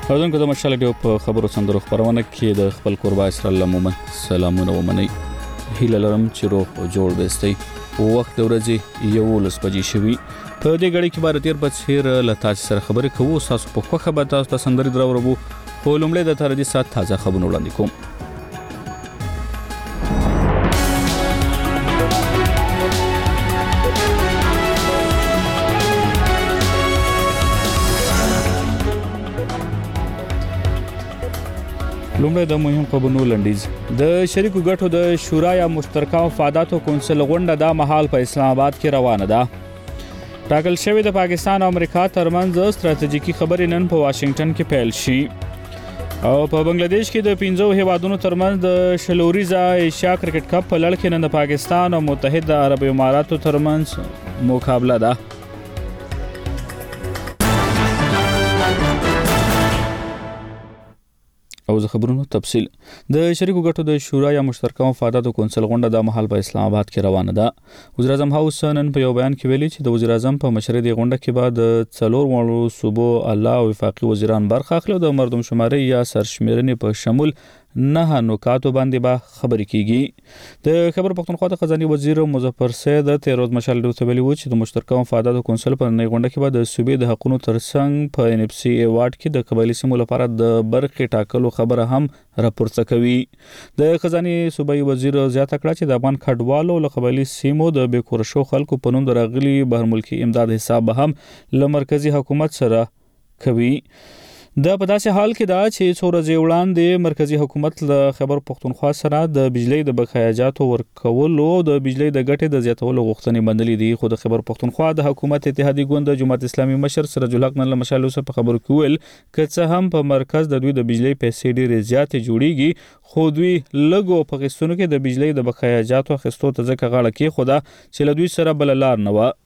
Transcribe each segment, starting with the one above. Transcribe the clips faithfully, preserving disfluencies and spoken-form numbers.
اوردونکو د مشال ډیو په خبرو سندرو خبرونه کې د خپل قربا اسرائیل مومن سلامونه ومني هیله لرم چې روغ او جوړ بستئ وخت ورځې یو لس بجې شوي په دې غړي کې بار تیر په څیر لتا سره خبرې کوو تاسو په خوخه به تاسو ته سندري درورو خو لومړی د تر دې سات تازه خبرونه وړاندې کوم. لومړی د مهم خبرونو لنډیز. د شریکو ګټو د شورا یا مشترکه مفاداتو کونسل غونډه د مهال په اسلام آباد کې روانه ده. ټاکل شوی د پاکستان او امریکا ترمنځ ستراتیژیکي خبرې نن په واشنگټن کې پیل شي. او په بنگلاديش کې د پنځو هیوادونو ترمنځ د شلوریزا ایشیا کرکټ کپ په لړ کې نن د پاکستان او متحده عرب اماراتو ترمنځ مقابله ده. او زه خبرونو تفصیل. د شریکو ګټو د شورا یا مشترکه مفاداتو کونسل غونډه د مهال په اسلام آباد کې روانه ده. وزیر اعظم هاوس نن په یو بیان کې ویلي چې د وزیر اعظم په مشرۍ د غونډه کې بعد څلور وړو صوبو الله او وفاقي وزیران برخه اخلي او د مردم شماري یا سرشمیرنې په شمول نه نکاتو باندې به خبرې کیږي. د خبر پښتونخوا د خزاني وزیر مظفر سید تیروز مشال ډیو ویلي و چې د مشترکه مفاداتو کونسل په نړۍ غونډه کې به د صوبې د حقوقو ترڅنګ په ان اف سي ایوارډ کې د قبایلی سیمو لپاره د برخې ټاکلو خبره هم راپورته کوي. د خزاني صوبایي وزیر زیاته کړه چې د افغان کډوالو له قبایلی سیمو د بیکور شو خلکو په نوم راغلي بهر ملکي امداد حساب به هم له مرکزی حکومت سره کوي. دا په داسې حال کې دا چې څو ورځې وړاندې مرکزی حکومت له خبر پښتونخوا سره د بجلی د بقایاجاتو ورکولو د بجلی د ګټې د زیاتولو غوښتنې منلې دي. خو د خبر پښتونخوا د حکومت اتحادیه ګوند د جماعت اسلامي مشر سراج الحق نن له مشال اوسه په خبرو کې ویل که څه هم په مرکز د دوی د بجلی پیسې ډېرې زیاتې جوړیږي خو دوی لګو په غوښتنو کې د بجلی د بقایاجاتو اخیستو ته ځکه غاړه کې خدا چې له دوی سره بل لار نه و.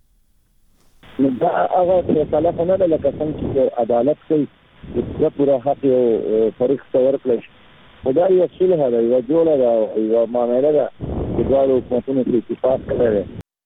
دا هغه فیصله نه ده لکه څنګه چې عدالت کوي د پوره حق او فریق څور کړی خدای یو صلح دی یو جوړه ده یو معاملې ده چې دوه حکومتونو په اتفاق کړی.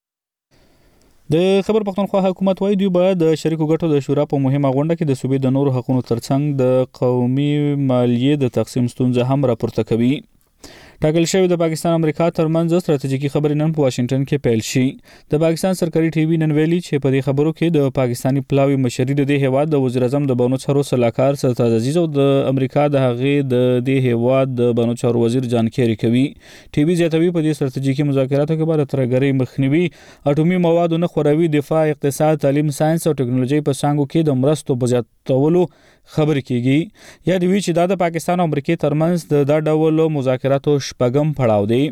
د خبر پښتونخوا حکومت وايي دوی به د شریکو ګټو د شورا په مهمه غونډه کې د صوبې د نورو حقوقو ترڅنګ د قومي مالیې د تقسیم ستونزه هم راپورته کوي. ټاکل شوی د پاکستان امریکا ترمنځ ستراتیژیکي خبرې نن په واشنگټن کې پیل شي. د پاکستان سرکاري ټي وي نن ویلي چې په دې خبرو کې د پاکستاني پلاوی مشري د هیواد د وزیر اعظم د بانو چارو سلاکار سرتاج عزیز او د امریکا د هغې د دې هیواد د بانو چارو وزیر جان کیری کوي. ټي وي زیاتوي په دې ستراتیژیکي مذاکراتو کې به ترګری مخنیوي اټومي موادو نه خوري دفاع اقتصاد تعلیم ساينس او ټکنالوژي په څنګه کې د مرستو په زیاتولو خبرې کیږي. یا دی چې دا د پاکستان او امریکا ترمنځ د دا ډول مذاکراتو شپږم پړاو دی.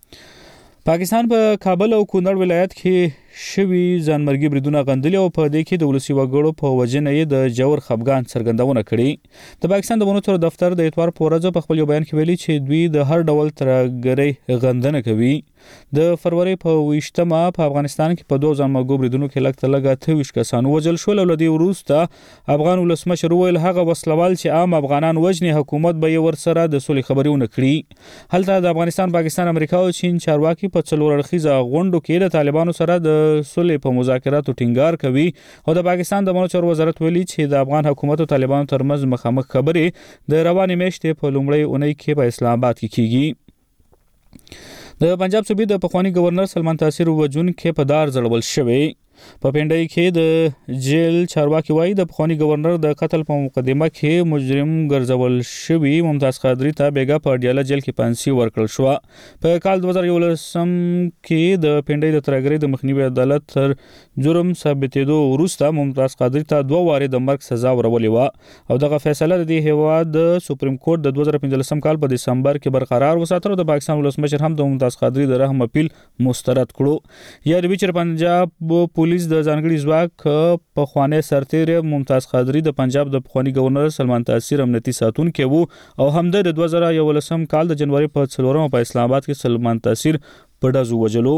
پاکستان په کابل او کونړ ولایت کې شوی ځانمرګي بریدونه غندلي او په دې کې د ولسی وګړو په وجنه یې د جوړ خفګان څرګندونه کړې. د پاکستان د بنو دفتر د اتوار په ورځ په خپل بیان کې ویلي چې دوی د هر ډول ترګری غندنه کوي. د فروری په ویشتمه په افغانستان کې په دوه ځانمرګو بریدونو کې لږ تر لږه اته ویشت کسان وژل شول او لدی وروسته افغان ولسمشر ویل هغه وسلوال چې عام افغانان وژني حکومت به یې ورسره د صلح خبرونه کړي. هلته د افغانستان پاکستان امریکا او چین چارواکي په څلور اړخیزه غونډو کې د طالبانو سره د صلح په مذاکراتو ټینګار کوي او د پاکستان د بانو چارو وزارت ویلي چې د افغان حکومت او طالبانو ترمنځ مخامخ خبرې د روانې میاشتې په لومړۍ اونۍ کې په اسلام آباد کې کیږي. د پنجاب صوبې د پخوانی گورنر سلمان تاثیر وجون کې په دار ځړول شوی. په پندای کې د جیل چارواکي وایي د پخوانی گورنر د قتل په مقدمه کې مجرم ګرځول شوی ممتاز قادری ته بیګا په ډیاله جیل کې پانسي ورکړل شو. په کال دوه زره یولسم کې د پندای د ترګری د مخنیوي عدالت تر جرم ثابتېدو وروسته ممتاز قادری ته دوه واره د مرګ سزا ورولې و او دغه فیصله د هیواد د سپریم کورټ د دوه زره پنځلسم کال په دسمبر کې برقرار وساتل او د پاکستان ولسمشر هم د ممتاز قادری د رحم اپیل مسترد کړو. یا د بیچر پنجاب پولیس د ځانګړي ځواک په خوانه سرتیر ممتاز قادری د پنجاب د پخوانی گورنر سلمان تاثیر امنیتي ساتونکو وو او هم د دوه زره یولسم کال د جنوري په څلورمه په اسلام آباد کې سلمان تاثیر په دازو وجلو.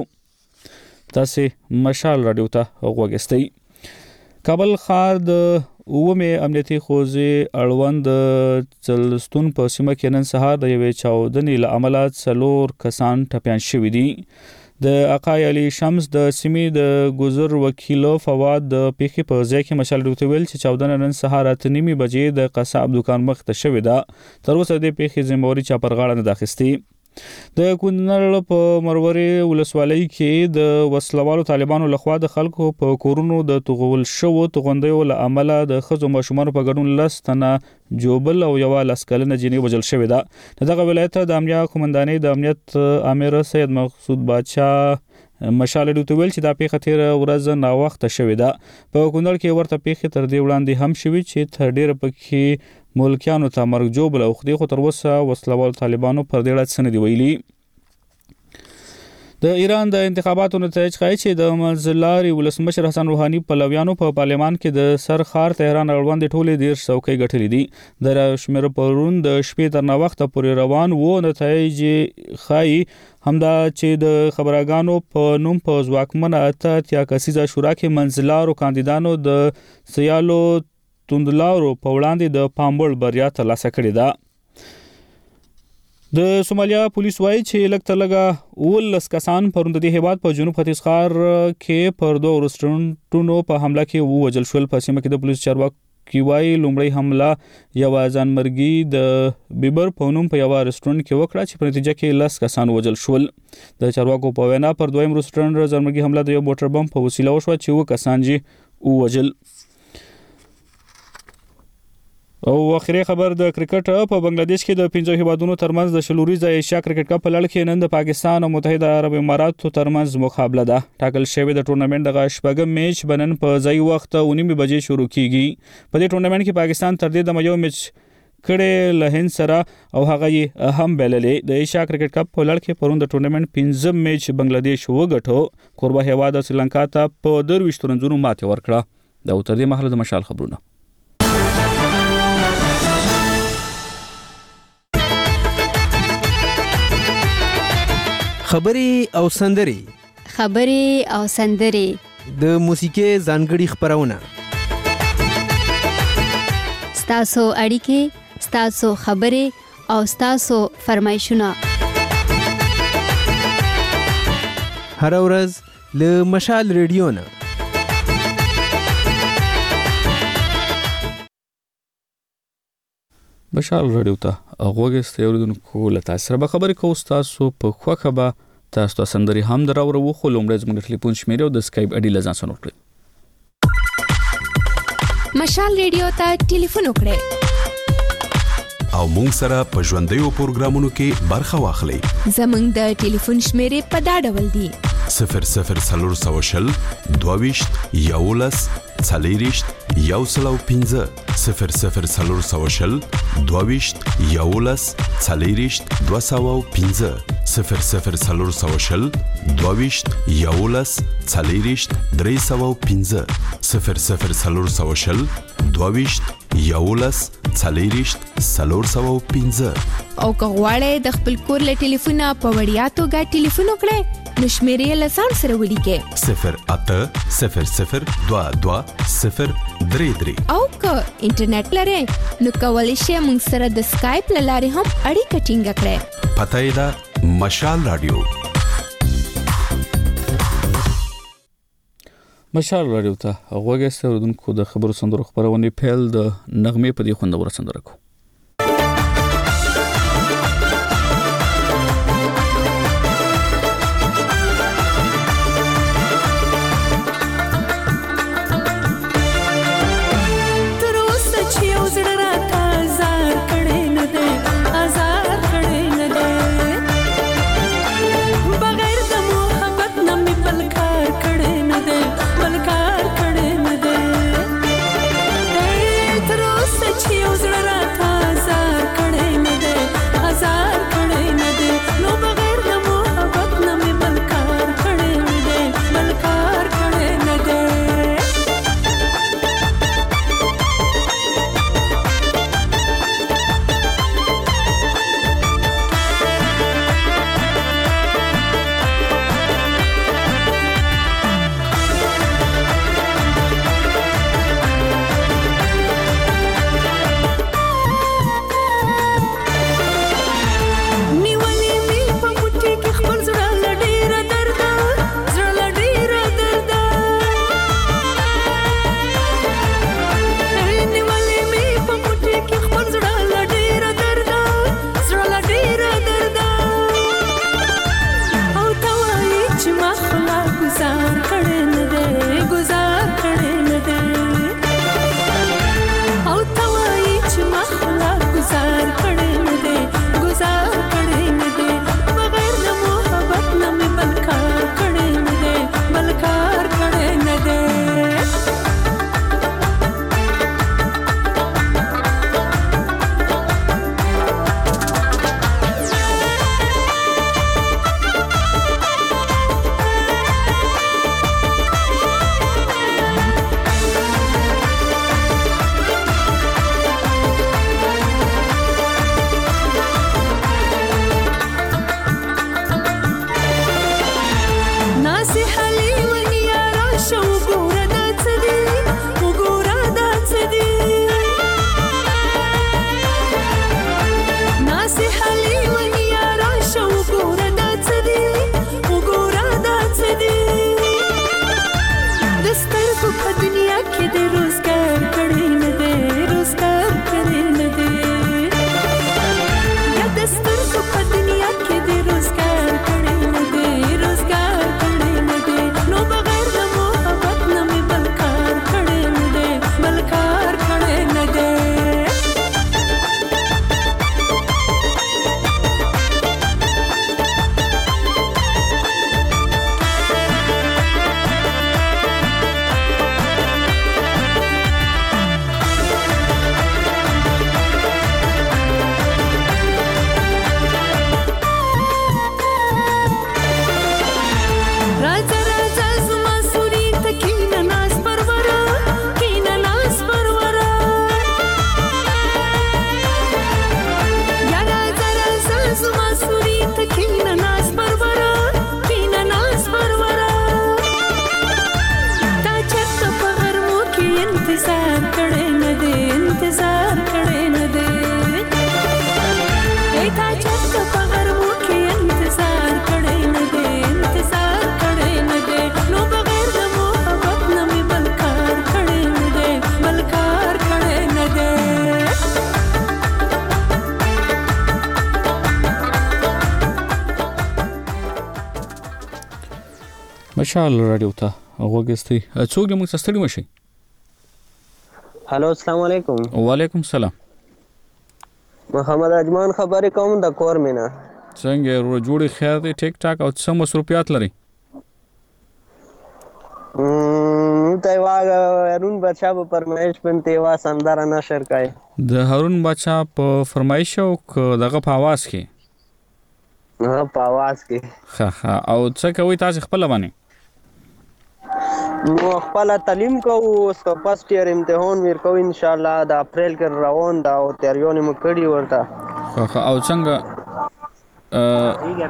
تاسو مشال رادیو ته وګورئ. کابل ښار د اومه امنیتي خوځې اړوند چلستون په سیمه کې نن سهار د یوې چاودنې له امله څلور کسان ټپيان شوي دي. د اقای علي شمس د سیمې د ګذر وکیل فواد د پیښې په ځای کې مشال ډوته ویل چې چودنه نن سهار اته نیمې بجې د قصاب دکان مخ ته شوې ده. تر اوسه د پیښې ذمہواري چا پر غاړه نه ده اخیستې. د کونړ په مرورې ولسوالۍ کې د وسلوالو طالبانو لخوا د خلکو په کورونو د توغول شوو توغندیو له امله د ښځو ماشومانو په ګډون لس تنه جوبل او یوه لس کلنه جنۍ وژل شوې ده. د دغه ولایت د امنیه قومندانۍ د امنیت امیر سید مقصود باچا مشال ډوته ویل چې دا پیښه تیره ورځ ناوخته شوې ده. په کونړ کې ورته پیښې تر دې وړاندې هم شوې چې تر ډیره پکې ملکیانو ته مرګ جوبل او خدای خو تر اوسه وسلوال طالبانو پر دې اړه څه نه دي ویلي. د ایران د انتخاباتو نتایج ښایي چې د منځلاري ولسمشر حسن روحاني پلویانو په پارلمان کې د سر خار تهران اړوند ټولې ډیر څوکۍ ګټلې دي. د شمیر پرون د شپې تر ناوخته پورې روان وو. نتایج ښایي همدا چې د خبرګانو په نوم په ځواکمنه اته اتیا کسیزه شورا کې منځلارو کاندیدانو د سیالو توندلارو په وړاندې د پامبړ بریا ترلاسه کړې ده. د سومالیا پولیس وایي چې لږ تر لږه اوولس کسان پرون د دې هیواد په جنوب ختیځ ښار کې پر دوه رستورانټونو په حمله کې ووژل شول. په سیمه کې د پولیس چارواکي وایي لومړی حمله یوه ځانمرګي د بیبر په نوم په یوه رستورانټ کې وکړه چې په نتیجه کې لس کسان وژل شول. د چارواکو په وینا پر دویم رستورانټ ځانمرګي حمله د یو موټر بم په وسیله وشوه چې اووه کسان یې ووژل. او اخري خبر د کرکټ په بنگلاديش کې د پنځو هیوادونو ترمنځ د شلوريزه ایشیا کرکټ کپ په لړ کې نن د پاکستان او متحده عرب اماراتو ترمنځ مقابله ده. ټاکل شوی د ټورنمنت دغه شپږم میچ بنن په ځای وخت او نیمه بجې شروع کیږي. په دې ټورنمنت کې پاکستان تر دې د یو میچ کړه له هند سره او هغه یې اهم بللې. د ایشیا کرکټ کپ په لړ کې پرون د ټورنمنت پنځم میچ بنگلاديش وګټو. قربه هیواد سریلانکا ته په درویشت رنزونو ماتې ورکړه. دا تر دې مهاله د مشال خبرونه. خبري او سندري خبري او سندري د موسیقي ځانګړي خبرونه ستاسو اړیکې ستاسو خبري او ستاسو فرمایشونه هر ورځ له مشال ریډیو نه. مشال رادیو ته غوږ اوریدونکو له تاسو سره به خبرې کوو. تاسو په خوښه به تاسو ته سندري هم دراوړو. خو لومړی زموږ ټلیفون شمیره او د اسکایپ اډي لزان سره وکړئ. مشال ریډیو ته ټلیفون وکړئ او مونږ سره په ژوندیو پروګرامونو کې برخه واخلئ. زموږ د ټلیفون شمیره په دا ډول دی: صفر صفر څلور سوه شل دوهویشت یولس څلېرویشت یو سل او پنځه صفر صفر څلور سوه شل دوهویشت یولس څلېرویشت دوه سوه او پنځه صفر صفر څلور سوه شل دوهویشت یولس څلېرویشت درې سوه او پنځه صفر صفر څلور سوه شل دوهویشت یولس څلېرویشت څلور سوه او پنځه. او که غواړئ د خپل کور له ټلیفونه په وړیا توګه ټلیفون وکړئ نو شمیرې له ځان سره ولیکئ: صفر اته صفر صفر دوه دوه صفر درې درې. او که انټرنیټ لرئ نو کولی شئ موږ سره د سکایپ له لارې هم اړیکه ټینګه کړئ. پته یې ده مشال رادیو. مشال رادیو ته غوږ اوریدونکو د خبرو سندرو خبرونه پیل د نغمې په دې خوندور سندره کو. Tro se chi uzra مشال رادیو ته وګستئ. څوک دې موږ څه ستړي مشي؟ هلو السلام علیکم. وعلیکم السلام. محمد اجمان خبرې کوم د کور مینا. څنګه ورو جوړي خیر دی ټیک ټاک او څه مصروفیات لري؟ م ته واغ هارون بادشاہ په فرمایش باندې وا سندره نشر کای. د هارون بادشاہ په فرمایش او دغه په आवाज کې. ها په आवाज کې. ها ها او څه کوي تاسو خپل باندې؟ نو خپل تعلیم کوو اوس په فرست ایئر امتحان ور کوو ان شاء الله د اپریل کې روان دا او تیاریونه مو کړی ورته. ها ها او څنګه ا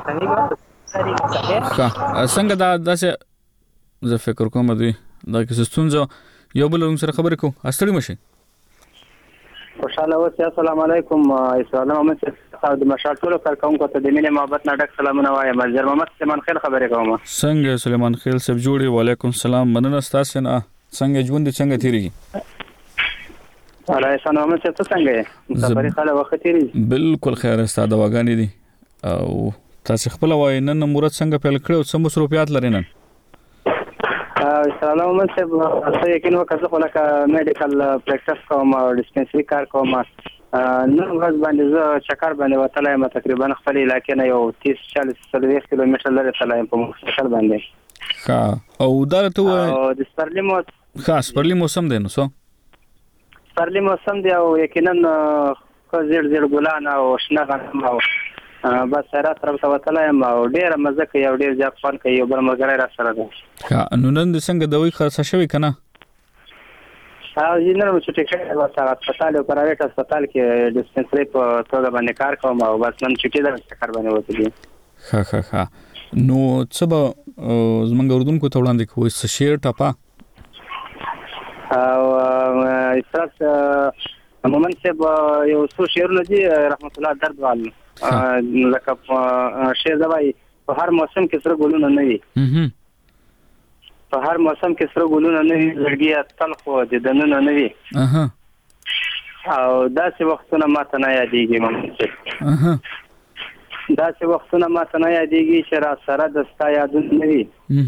ها څنګه دا داسې زه فکر کوم دوی دا کې ستونزه یو بل سره خبرې کوو استړي مشي. خوشاله اوسئ. السلام علیکم. اسلام محمد صاحب د مشال ټولو کارکونکو ته د مینې محبت نه ډک سلامونه وایم. مزر محمد سلیمان خیل خبرې کوم. څنګه سلیمان خیل صاحب جوړي؟ وعلیکم السلام. مننه تاسو نه. څنګه ژوند څنګه تیریږي؟ الله احسان محمد صاحب څنګه یې؟ خبرې خاله وخت تیریږي؟ بالکل خیر است. دا واغانې دي او تاسو خپل وای نن مراد څنګه پیل کړو څه مصروفیات لري نن؟ اسلام محمد صاحب څه یقین وکړه خو لکه میډیکل پریکټس کوم او ډیسپنسری کار کوم. نن ورځ باندې زه چکر باندې وتلی یم تقریبا خپل علاقې نه یو تیس چالیس څلوېښت کیلومتر لرې تللی یم په موټرسایکل باندې. ښه او دا راته ووایه او د سپرلي مو ښه سپرلي موسم دی نو څه؟ سپرلي موسم دی او یقینا ښه زیړ زیړ ګلان او شنه غنم او بس رات طرف ته وتلی یم او ډېره مزه کوي او ډېر زیات خوند کوي. یو بل ملګری را سره دی. ښه نو نن د څنګه دوی خلاصه شوې که نه؟ او نن مو چټي کړی ورته هسپتال او پرایویټ هسپتال کې ډسپنسري په توګه باندې کار کوم او بس نن چټي ده چکر باندې وتلی. ښه ښه ښه نو څه به زموږ اردوونکو ته وړاندې کوئ څه شعر ټپه؟ او استاد مومن صاحب یو څو شعرونه دي رحمت الله درد والو لکه شعر دا وایي په هر موسم کې سره ګلونه نه وي، په هر موسم کې سره ګلونه نه وي، زړګي تلخ و د دنونه نه وي او داسې وختونه ماته نه یادېږي مومن صاحب، داسې وختونه ماته نه یادېږي چې را سره د ستا یادونه نه وي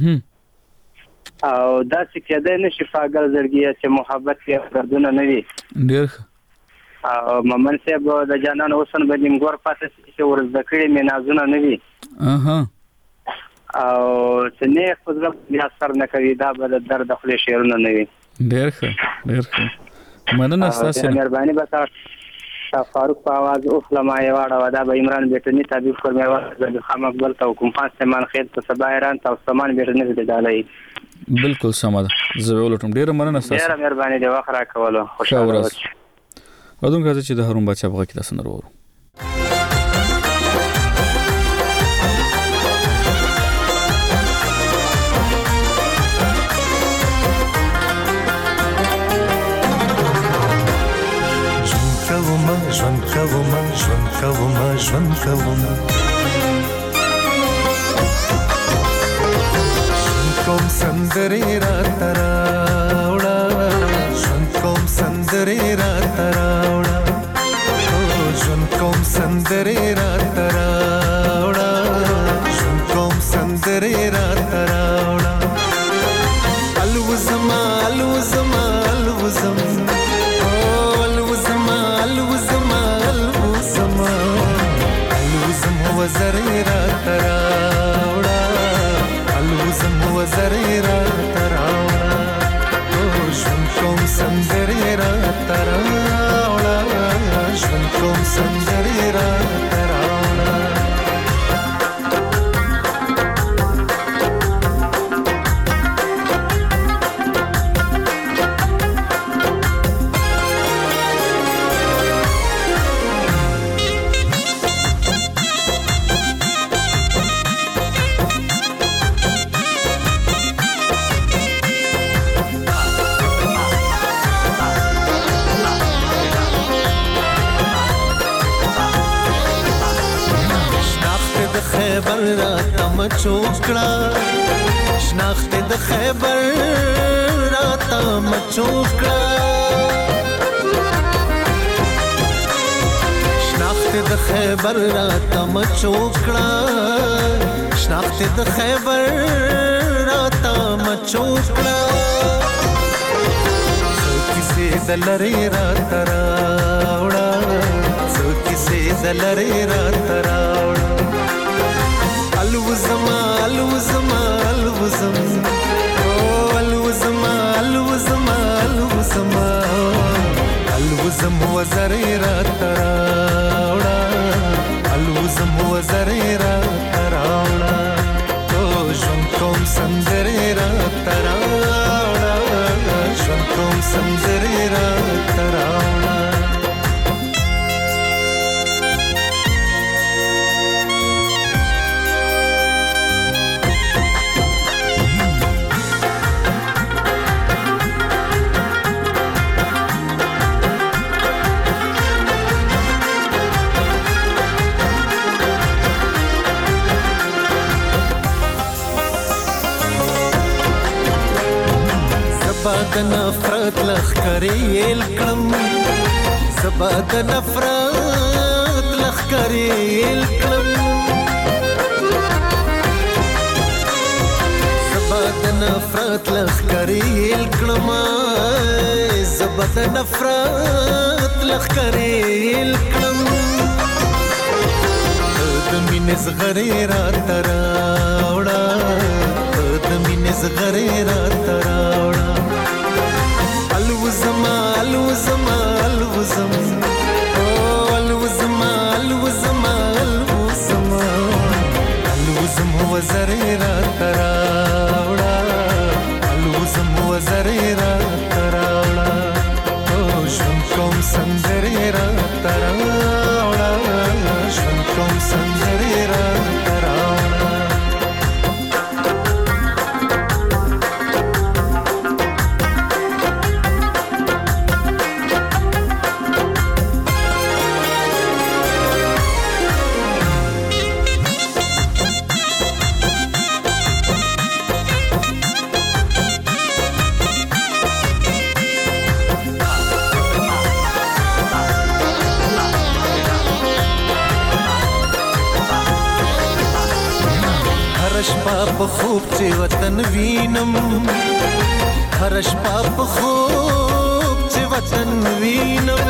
او داسې کېدی نه شي پاگل زړګي چې محبت کې دردونه نه وي. ډېر ښه. او مومن صاحب د جانان حسن به نیمګور پاتې شي چې ور زده کړي مې نازونه نه وي او چې نیک په زړه بیا اثر نه کوي دا به د درد خولې شعرونه نه وي. ډېر ښه ډېر ښه مننه ستاسو. مهرباني به تا فاروق په آواز اوخله ما یې واړوه دا به عمران بیټني طبیب پر مې واړه خام اکبر ته حکم خان سلیمان خیل په سبا ایران ته سامان بیټني دې ډالۍ. بالکل سمه ده. زه ولټم. ډېره مننه ستاسو. ډېره مهرباني دی وخت راکولو. خوشاله اوسئ. ودون راځي چې د هارون بادشاہ په غږ کې تاسو نه وورو. ژوند کوم ژوند کوم ژوند کوم ژوند کوم سندرې راته راوړه ژوند کوم سندرې راته راوړه ژوند کوم سندرې راته راوړه ژوند کوم سندرې راته راوړه الوزم الوزم الوزم وزرې راته راوړه الوزم وزرې راته راوړه ژوند کوم سندرې راته راوړه ژوند کوم سندرې راته راوړه. خیبر راته مچوکړه شناخت د خیبر راته مچوکړه شناخت د خیبر راته مچوکړه شناخت د خیبر راته راته مچوکړه څو کیسې د لرې راته راوړه څو کیسې د لرې راته راوړه الوزما الوزما الوزم او الوزما الوزما الوزما الوزم وزرې راته راوړه الوزم وزرې راته راوړه او ژوند کوم سندرې راته راوړه ژوند کوم سندرې راته راوړه زبا د نفرت لخکرې یل کړم زبا د نفرت لخکرې یل کړم زبا د نفرت لخکرې یل کړم زبا د نفرت لخکرې یل کړم د مینې زغرې راته راوړه د مینې زغرې راته راوړه الوزما الوزما الوزم او الوزما الوزما الوزما الوزم وزرې راته راوړه الوزم وزرې راته راوړه او ژوند کوم سندرې راته راوړه ژوند کوم سندرې راته راوړه شپه په خوب چې وطن وینم هر شپه په خوب چې وطن وینم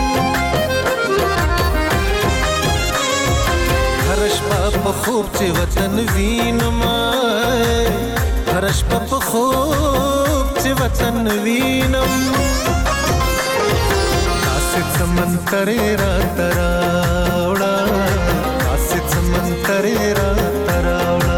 هر شپه په خوب چې وطن وینم هر شپه په خوب چې وطن وینم آسې سمندرې راته راوړه آسې سمندرې راته راوړه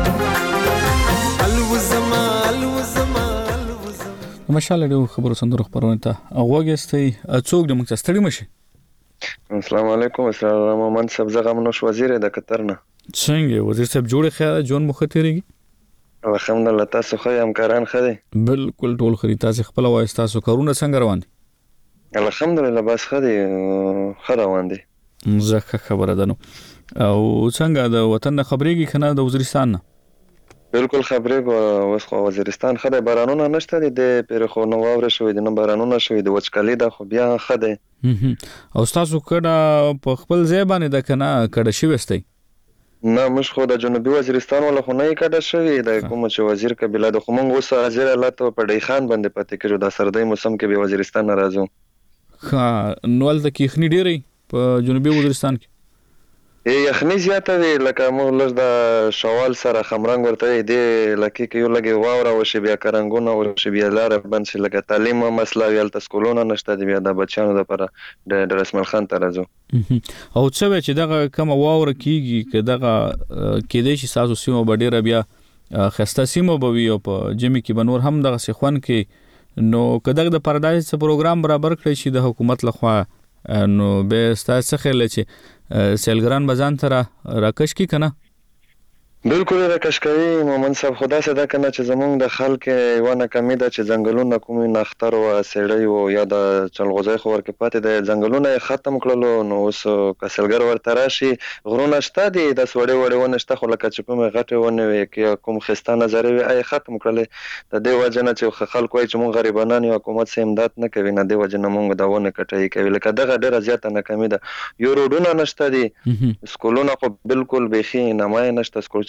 مشاله ډیو خبرو سندرو خبرونه ته غوګستې څوک د موږ ستړي مشي السلام علیکم السلام منصب زغم نوش وزیر د قطر نه څنګه وزیر صاحب جوړه خیال جون مختيري الحمدلله تاسو خو همکاران خدي بالکل ټول خري تاسو خپل وای تاسو کارونه څنګه روان دي الحمدلله بس خدي خره روان دي زکه خبره ده نو او څنګه د وطن خبرېږي کنه د وزیرستان نه بالکل خبرې اوس خو وزیرستان خدای بارانونه نشته دي د پیر خو نو واوره شوې د نو بارانونه شوې د وچکالي د خو بیا خدای او تاسو کډه په خپل ځای باندې د کنه کډه شي وستي نه مش خو د جنوبي وزیرستان ولا خو نه کډه شوې د کوم چې وزیر قبيله د خو مونږ اوس حاضر الله ته په ډی خان باندې پاتې کړو د سردی موسم کې به وزیرستان راځو ها نوال د کیخنی ډیری په جنوبي وزیرستان کې یخنی زیاته وی لکه موږ لږ د شوال سره خمرنګ ورته دی لکه کې یو لګي واوره او شی بیا کرنګونه او شی بیا لار بند شي لکه تعلیم مسله ویل تسکولونه نشته دی بیا د بچانو لپاره د رسمل خان ته راځو او څه چې دغه کوم واوره کیږي چې دغه کې د شي ساسو سیمه بډیره بیا خسته سیمه بوي او په جمی کې بنور هم دغه سخوان کې نو کداغه د پردایز پروګرام برابر کړی شي د حکومت لخوا نو به ستاسو خل چې سیلګران بزان تر راکش کی کنه بالکل راکش کوي مومن صاحب خدا صدا کنه چې زمونږ د خلک ونه کمی ده چې ځنګلونه کومي نختر او سړی او یا د چلغوزي خور کې پاتې د ځنګلونه ختم کړلو نو اوس کسلګر ورته راشي غرونه شته دي د سوړې وړې ونه شته خو لکه چې کومه غټه ونه وي کې کوم خسته نظر وي اي ختم کړل د دې وجنه چې خلک وایي چې مونږ غریبانان یو حکومت سه امداد نه کوي نه دی وجنه مونږ دا ونه کټي کوي لکه دغه ډیره زیاته نه کمی ده یو روډونه نشته دي سکولونه خو بالکل بيخي نه مای نشته سکول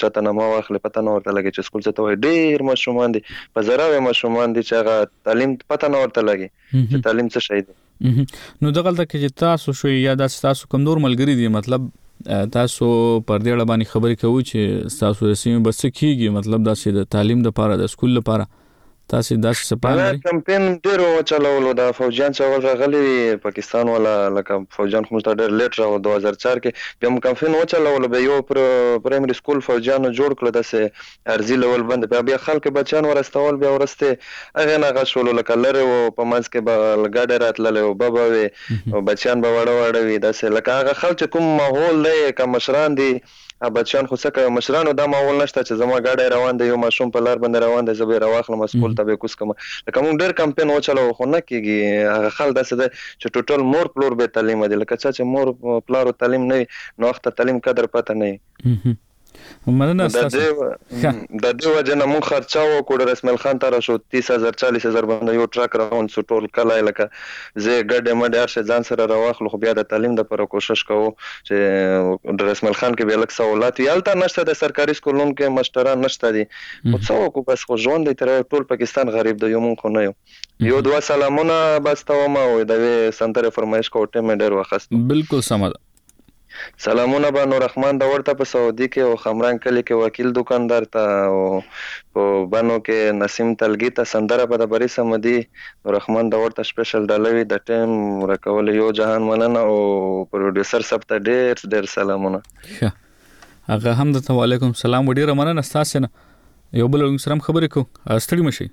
چاته نه ما واخلې پته نه ورته لګي چې سکول څه ته وایي. ډېر ماشومان دي په زراوې ماشومان دي چې هغه تعلیم پته نه ورته لګي چې تعلیم څه شی دی. نو دغلته کې چې تاسو شوي یا داسې تاسو کوم نور ملګري دي مطلب تاسو پر دې اړه باندې خبرې کوئ چې تاسو د سیمې بس څه کیږي مطلب داسې د تعلیم لپاره د سکول لپاره تاسو داسې څه پلان لرئ؟ کمپین ډېر وچلولو د فوجیان چې اول راغلي پاکستان والا لکه فوجیان خو موږ ته ډېر لیټ راغلو دوه هزار چار کې بیا موږ کمپین وچلولو بیا یو پرایمري سکول فوجیانو جوړ کړل داسې ارزي لیول باندې بیا بیا خلک بچیان ورستول بیا ورسته هغه نه هغه شولو لکه لرې و په منځ کې به ګاډی راتللی و ببه وې او بچیان به واړه واړه وي داسې لکه هغه خلک چې کوم ماحول دی که مشران دي بچیان خو څه کوي مشرانو دا ماحول نشته چې زما ګاډی روان دی یو ماشوم په لار باندې روان دی زه به یې راواخلم سکول ته به یې کوز کړم لکه موږ ډېر کمپین وچلوو خو نه کېږي هغه خل داسې دی چې ټوټل مور پلور بې تعلیمه دي لکه چا چې مور پلارو تعلیم نه وي نو وخت ته تعلیم قدر پته نه وي. مننه د دې وجه نه موږ خرچه وکړو رسمل خان ته راشو تیس هزار چالیس هزار باندې یو ټرک راغون سو ټول کلی لکه زه ګډې مډې هر شی ځان سره راواخلو خو بیا د تعلیم دپاره کوشش کوو چې د رسمل خان کې بیا لږ سهولات وي هلته نشته د سرکاري سکولونو کې مشتران نشته دي خو څه وکړو بس خو ژوند دی تر ټول پاکستان غریب دی یو موږ خو نه یو یو دوه سلامونه بس ته ومه او د یوې سندرې فرمایش کوو ټیم یې ډېر واخیستو. بالکل سمه ده. سلامونه به نور رحمان د ورته په سعودي کې او خمران کلی کې وکیل دکاندار ته او په بانو کې نسیم تلګي ته سندره په د بری سمدي نور رحمان د ورته سپیشل ډالوي د ټیم راکول یو جهان مننه او پروډوسر سب ته ډېر ډېر سلامونه. هغه هم د وعلیکم سلام ډېر مننه تاسو نه یو بل سره خبرې کو ستړي مشي.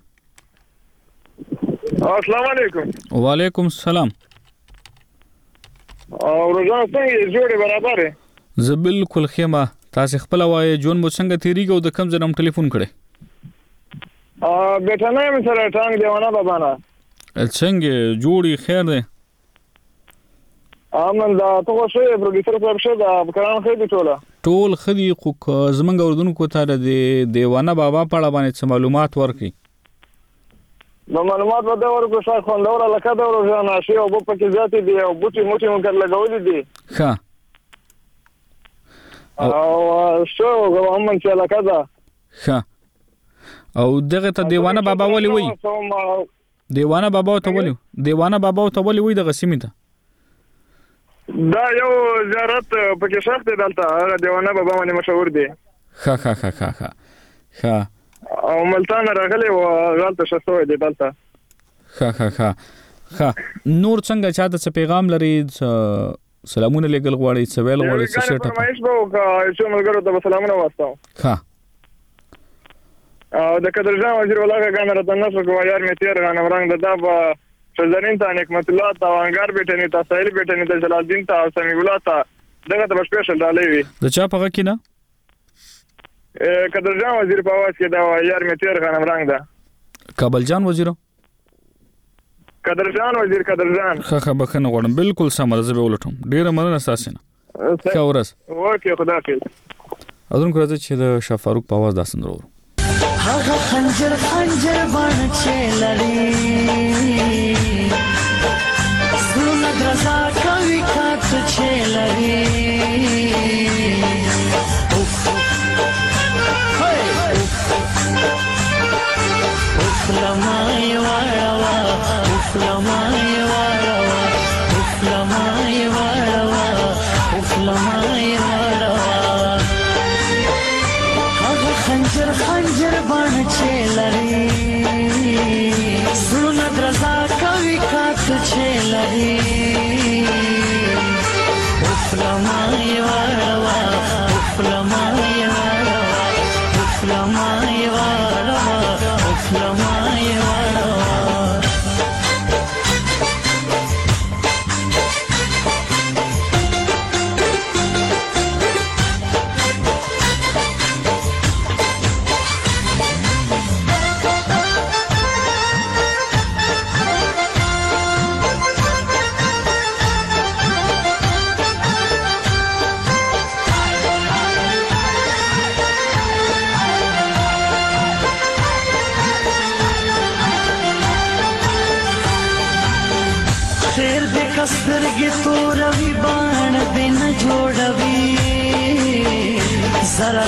السلام علیکم. وعلیکم السلام. او روزانه څنګه جوړې برابر زه بالکل خیمه تاسو خپل وایي جون مو څنګه تیریږي او د کم ځنم ټلیفون کړي ا بیٹا نه مې سره ټانګ دیونه بابا نه څنګه جوړي خیر دی امن دا ته شو پروډوسر صاحب شه دا کران خې دي ټوله ټول خدي خو زمنګ اوردونکو ته د دیوانه بابا په اړه باندې معلومات ورکړي نو معلومات به دا ورکو شای خوندوره لکه دا ورو شي او په کې ذاتي دی او بوټي موټي مونږ لګولې دي ښه او شو هم چې لکه دا ښه او دغه ته دیوانه بابا ولي وي دیوانه بابا ته ولي دیوانه بابا ته ولي وي دغه سیمه ته دا یو زیارت پکې شخص دی دلته هغه دیوانه بابا باندې مشهور دی ښه ښه ښه ښه ښه او ملتان راغلی و غلطه شسوي دی دلته ښه ښه ښه ښه نور څنګه چاته څه پیغام لري سلامونه لګل غواړي څه ویل غواړي څه شټه فرمایش به وکړه چې ملګرو ته سلامونه واستاو ښه او د قدرجان وزیر ولاګه کامera ته نشو کوه یار می تیر غنم رنگ د دا شزرین ته نعمت الله ته انګار بیٹنی ته سهیل بیٹنی ته جلال الدین ته سمیع الله ته دغه ته سپیشل ډالې وي د چا په کې نه قدرجان وزیر په واس کې دا یار می تیر غنم رنگ ده کابل جان وزیر قدرجان وزیر قدرجان ښه ښه بخنه غواړم بالکل سم راځي به ولټم ډیره مننه تاسو نه ښه ورځ اوکې خدا حافظ. اذن کوم چې د شاه فاروق په आवाज داسن ورو هغه خنجر خنجر باندې چې لري زړه درزا کوي کاڅ چې لري لمای وړوا اوف لمای وړوا اوف لمای وړوا اوف لمای وړوا هغه خنجر خنجر باندې چې لري زړه درزا کوي کاڅ چې لري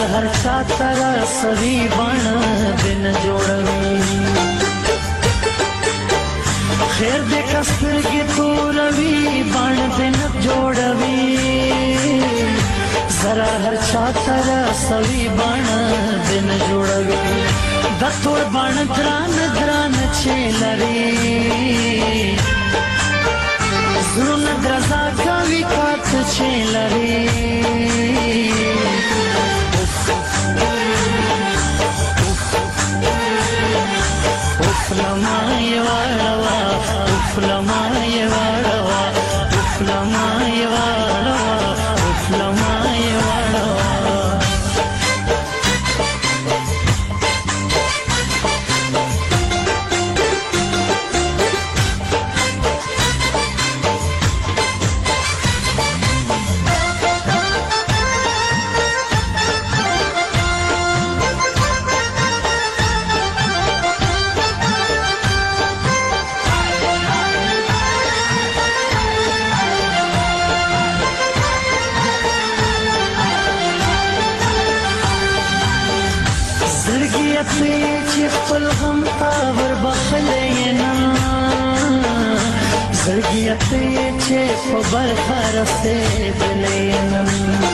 هر چا ترا سوي بڼ بن جوړوي خیر دې کستر کې توروي بڼ بن جوړوي زرا هر چا ترا سوي بڼ بن جوړوي د تور بڼ دران دران چې لري زړونه درزا کوي کات چې لري لمای واړوا اوف لمای واړوا اوف لمای واړوا اوف لمای واړوا چې خپل غم تا ور بخلې نه زړګیت چې په برخه رسېدلې نه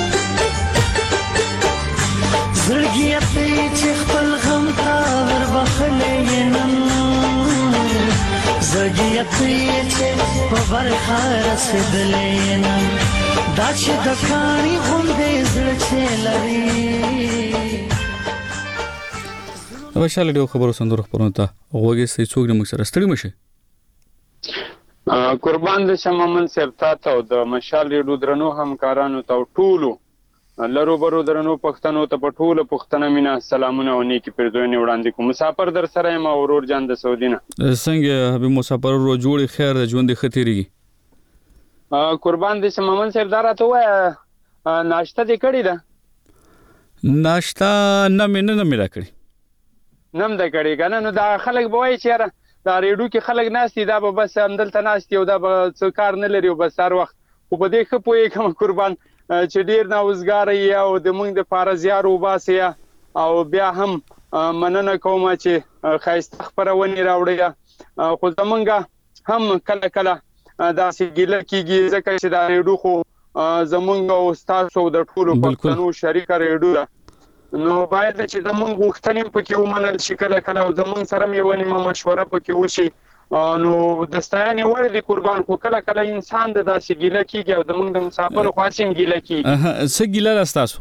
زړګیت چې خپل غم تا ور بخلې نه زړګیت چې په برخه رسېدلې نه دا چې د کاڼي غوندې زړه چې لري وشاله ډیو خبرو سندرو خبرونه ته غوږی سي څوک نه مکسر ستړي مشه قربان د شمامن سپتا ته د مشال ریډو درنو همکارانو ته ټولو لرو برو درنو پښتنو ته په ټولو پښتنه مینا سلامونه او نیکی پرځونه وړاندې کوم مسافر در سره ما اورور جان د سعودینا څنګه حبیب مسافر ورو جوړي خیر ژوند ختیریږي قربان د شمامن سپدار ته وای ناشته دې کړی ده ناشته نه مې نه مې را کړی نم د کړي کنه نو دا خلک به وایي چې دا ریډو کې خلک ناشتي دا به بس همدلته ناشتي او دا به څه کار نه لري او بس هر وخت خو په دې ښه پوهېږم قربان چې ډېر نوزګاره یې او د موږ دپاره زیار وباسې او بیا هم مننه کوم چې ښایسته خپرونې راوړی خو زمونږ هم کله کله داسې ګیله کېږي ځکه چې دا ریډو خو زمونږ او ستاسو د ټولو پښتنو شریکه ریډو ده نو باید چې زمونږ غوښتنې پکې ومنل شي کله کله او زمونږ سره مې یوه نیمه مشوره پکې وشي نو د ستاینې وړ دی قربان خو کله کله انسان د داسې ګیله کېږي او زمونږ د مسافرو خوا هم ګیله کېږي څه ګیله ده ستاسو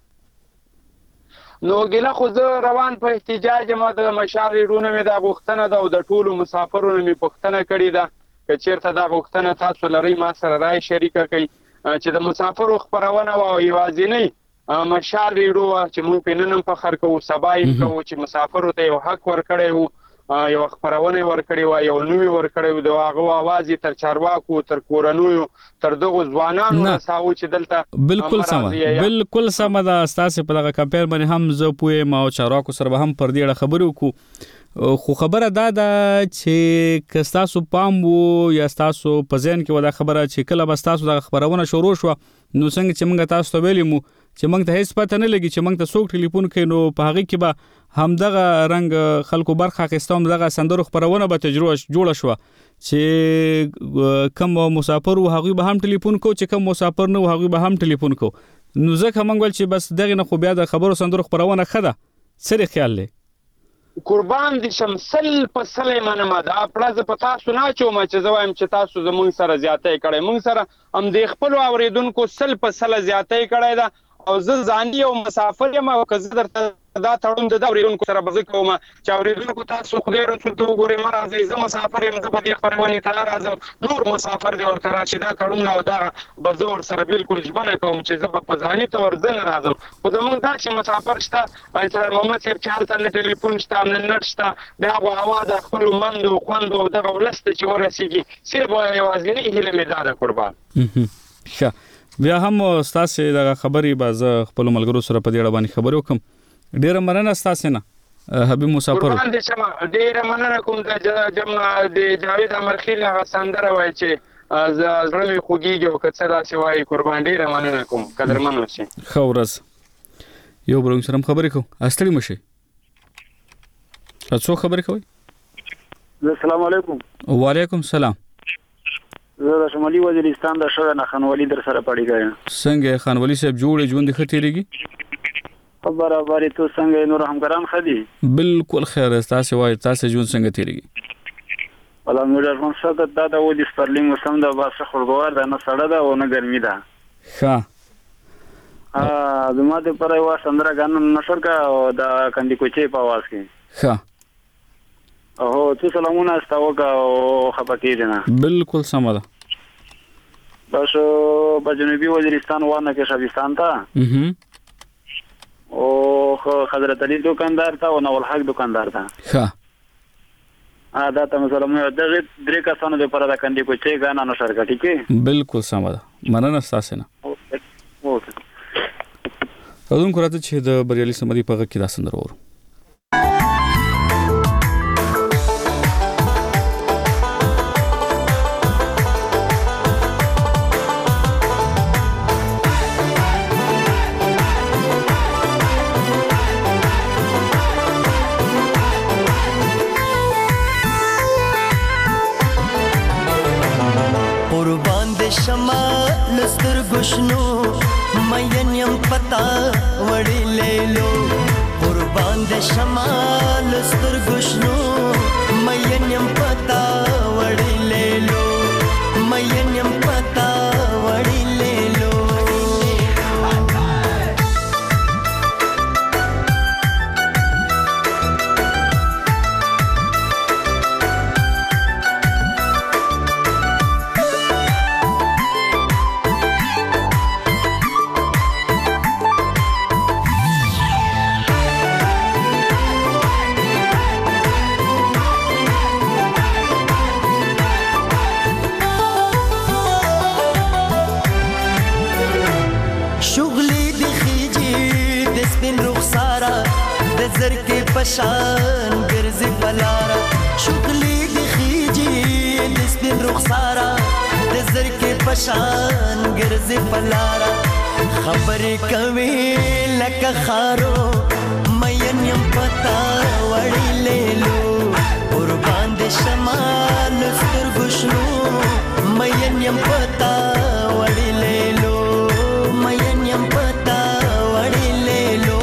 نو ګیله خو زه روان په احتجاج یم د مشال ریډو نه مې دا غوښتنه ده او د ټولو مسافرو نه مې پوښتنه کړې ده که چېرته دا غوښتنه تاسو لرئ ما سره رای شریکه کوئ چې د مسافرو خپرونه وه او یوازینۍ مشال ریډو چې موږ په نن هم فخر کوو سبا یې کوو چې مسافرو ته یو حق ورکړی وو یو خپرونه ورکړې وه یو نوم یې ورکړی و د هغه اواز یې تر چارواکو تر کورنیو تر دغو ځوانانو رساوه چې دلته بالکل سمه بالکل سمه ده ستاسې په دغه کمپین باندې هم زه پوهیم او چارواکو سره به هم پر دې اړه خبرې وکړو خو خبره دا ده چې که ستاسو پام وو یا ستاسو په ذهن کې وه دا خبره چې کله به ستاسو دغه خپرونه شروع شوه نو څنګه چې موږ تاسو ته ویلي مو چې موږ ته هیڅ پته نه لګي چې موږ ته څوک ټلیفون کوي نو په هغې کې به همدغه رنګ خلکو برخه اخیسته همدغه سندرو خپرونه به تجربه جوړه شوه چې کم مسافر وو هغوی به هم ټلیفون کو چې کم مسافر نه وو هغوی به هم ټلیفون کو نو ځکه موږ ویل چې بس دغې نه خو بیا د خبرو سندرو خپرونه ښه ده څه دې خیال دی قربان دي شم سل په سلې منمه دا پړه زه په تاسو نه اچوم چې زه وایم چې تاسو زموږ سره زیاتی کړی موږ سره هم د خپلو اورېدونکو سل په سله زیاتی کړی ده او زه ځاني یو مسافر یم او که زه درته دا تړون د اورېدونکو سره به زه کوم چې اورېدونکو تاسو خدای رسول ته وګورئ مه راځئ زه مسافر یم زه به دې خپرونې ته نه راځم نور مسافر دې ورته راشي دا تړون او دا به زه ورسره بلکل ژمنه کوم چې زه به په ځاني طور زه نه راځم خو زموږ دا چې مسافر شته انسان محمد صاحب چې هلته نه ټلیفون شته نه نټ شته د هغو هوا د خپلو مندو خوندو دغه ولس ته چې ورسېږي صرف یوازینۍ هیله مې دا ده قربان ښه بیا هم ستاسې دغه خبرې به زه خپلو ملګرو سره په دې اړه باندې خبرې وکړم ډېره مننه ستاسې نه حبیب مسافر قربان دې شمه ډېره مننه کوم د جاوید امرخیل هغه سندره وایي چې زړه مې خوږېږي او که څه داسې وایي قربان ډېره مننه کوم قدرمن اوسئ ښه ورځ یو بل سره خبرې کوو. استړي مشي تاسو خبرې کوئ؟ السلام علیکم. وعلیکم السلام. زه د شمالي وزیرستان د شوه نه خانوالي در سره پړی غواړم. څنګه خانوالي صاحب جوړې ژوند خطرېږي؟ برابر ته څنګه نور همکاران خدي؟ بالکل خیر تاسو وایي تاسو ژوند څنګه تیریږي؟ ولا موږ ژوند سره دا د ودی سپرلینګ موسم د باسه خورګوار د نه سړه ده او نه ګرمي ده. ښه. ا زما د پرای وا سندره غان نشر کا د کندي کوچي په आवाज کې. ښه. او ته سلامونه استاو کا او خپکی دي نه. بالکل سم ده. بس په جنوبي وزیرستان وانه کې شبستان ته. اها. او حضرت علي دکاندار ته او نول حق دکاندار ته. ښه. ا دا ته سلامونه د درې کسانو د پر د کندي کوچي غان نشر کا ټیک. بالکل سم ده. مننه تاسو نه. اوکې. اذن کوراته چې د بریالي سمري په کې دا سندره ورو. लस्तर गुशनो मयन यम पता वड़ी ले लो कुर्बान दे शमा लस्तर गुशनो मयन यम पता वड़ी ले लो मयन यम पता वड़ी ले लो زر के पशान गिरज़ पलारा शुगली दिखीजी दिस्बिन रुखसारा زر के पशान गिरज़ पलारा खबर कवी लक खारो मयन यम पता वड़ी ले लो कुर्बान दे शमाल सुर गुशनो मयन यम पता वड़ी ले लो मयन यम पता वड़ी ले लो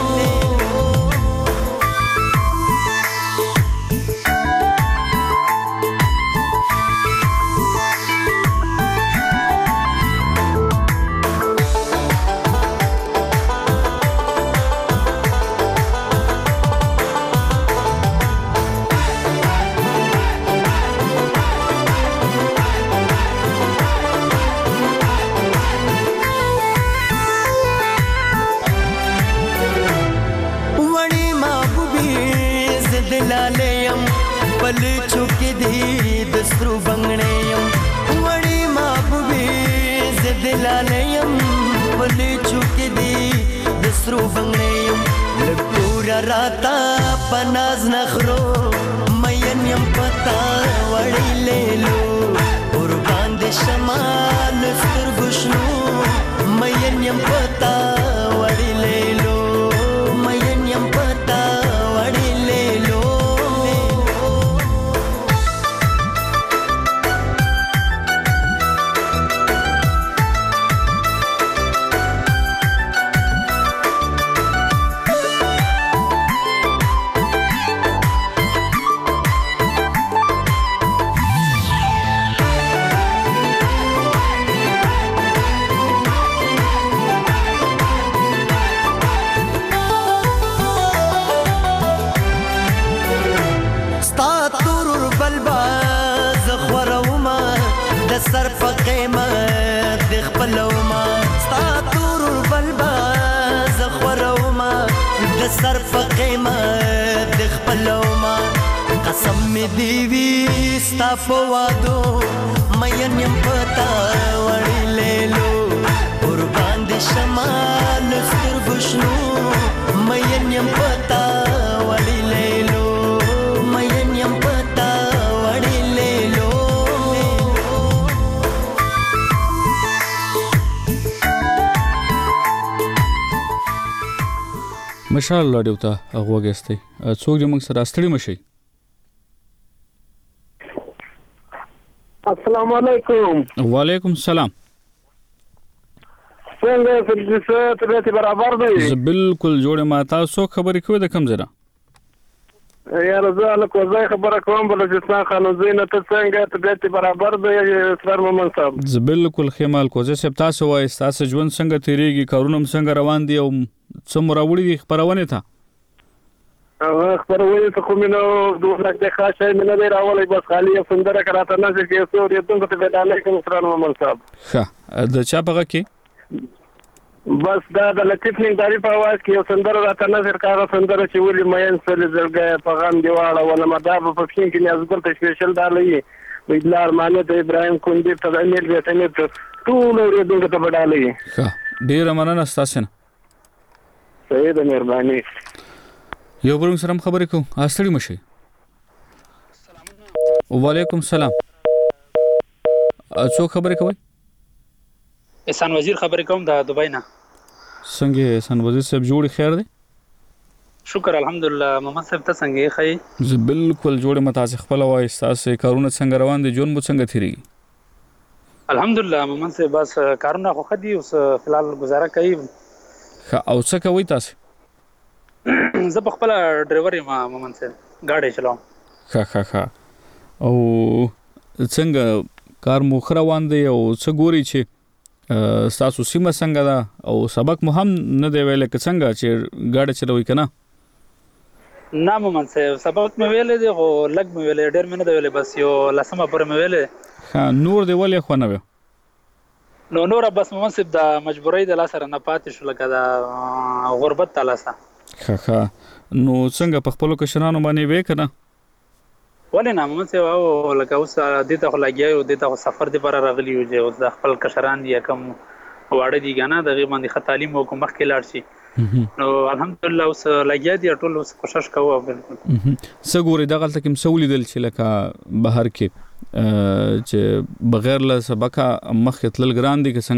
पल चुकी दी दस्तरू बंगणेयम वड़ी माबूबी ज़िदलालेयम पल चुकी दी दस्तरू बंगणेयम लपूरा राता पनाज नखरो मयन यम पता वड़ी ले लो कुर्बान दे शमाल सुर गुशनो मयन यम पता वड़ी ले लो मयन यम पता वड़ी ले लो سر په قیمت د خپلوما ستا تور بلبا زخوروما د سر په قیمت د خپلوما قسم می دی وی ستا په وادو مین یم پتا وړي لیلو قربان د شمال ستر بشنو مین یم پتا وړي لیلو مین یم پتا وړي لیلو مشال راډیو ته غوږیستئ. څوک چې موږ سره ستړي مشي. السلام علیکم. وعلیکم السلام. څنګه څه طبیعت برابر دی؟ زه بالکل جوړ ما. تاسو خبرې کوئ د کوم ځای نه؟ یاره زه هلک وزای خبره کوم بلوچستان خانوزۍ نه. ته څنګه طبیعت برابر دی اسرار مومن صاحب؟ زه بالکل ښه مالکوزی صاحب. تاسو وایئ ستاسو ژوند څنګه تېرېږي، کارونه هم څنګه روان دي او څه مو راوړي دي خپرونې ته؟ هغه خپرونې ته خو مې نو دوه لک د خاص شی مې نه دی راوړی، بس خالي یو سندره که راته نه شي چې یو څه اورېدونکو ته بیدانۍ کوم اسرار مومن صاحب. ښه د چا په غږ کې؟ بس دا د لطیف ننګداري په اواز کې یو سندره راته نظر که هغه سندره چې ولې مین سلې زړګی په غم دې واړولمه، دا به په پښین کې نیازګل ته سپېشل دا لګي ویدلا ارماني ته ابراهیم کندي ته د امیر بیټني ته ټول اورېدونکو ته به ډالۍ وي. ښه ډېره مننه ستاسې نه. صحیح ده، مهرباني. یو بل سره هم خبرې کوو. ستړي مه شئ. وعلیکم السلام. څوک خبرې کوئ؟ احسان وزیر خبرې کوم د دبۍ نه. څنګه احسان وزیر صاحب جوړ خیر دی؟ شکر الحمدلله. محمد صاحب ته څنګه یې ښایي؟ زه بالکل جوړ یم. تاسې خپله وایئ ستاسې کارونه څنګه روان دي، ژوند مو څنګه تېرېږي؟ الحمدلله محمد صاحب بس کارونه خو ښه دي، اوس فلحال گزاره کوي. ښه او څه کوئ تاسې؟ زه په خپله ډرایور یم محمد صاحب، ګاډی چلوم. ښه ښه ښه. او څنګه کار مو ښه روان دی او څه ګورئ چې ستاسو سیمه څنګه ده او سبق مو هم نه دی ویلی که څنګه چې ګاډی چلوئ که نه؟ نه محمد صاحب سبق مې ویلی دی خو لږ مې ویلی، ډېر مې نه دی ویلی، بس یو لسمه پورې مې ویلی. ښه نور دی ولې خو نه وی؟ نو نوره بس محمد صاحب د مجبورۍ د لاسه رانه پاتې شو، لکه د غربت د لاسه. ښه ښه. نو څنګه په خپلو کشرانو باندې وی که نه؟ ولې نه محمد صاحب، او لکه اوس دې ته خو لګیا یو، دې ته خو سفر دپاره راغلي یو چې اوس د خپل کشران دي یا کوم واړه دي که نه د هغې باندې ښه تعلیم وکړو، مخکې لاړ شي. نو الحمدلله اوس لګیا دي ټول، اوس کوشش کوو. بالکل. څه ګورئ دغلته کې م څه ولیدل چې لکه بهر کې چې بغیر له سبقه مخکې تلل ګران دي که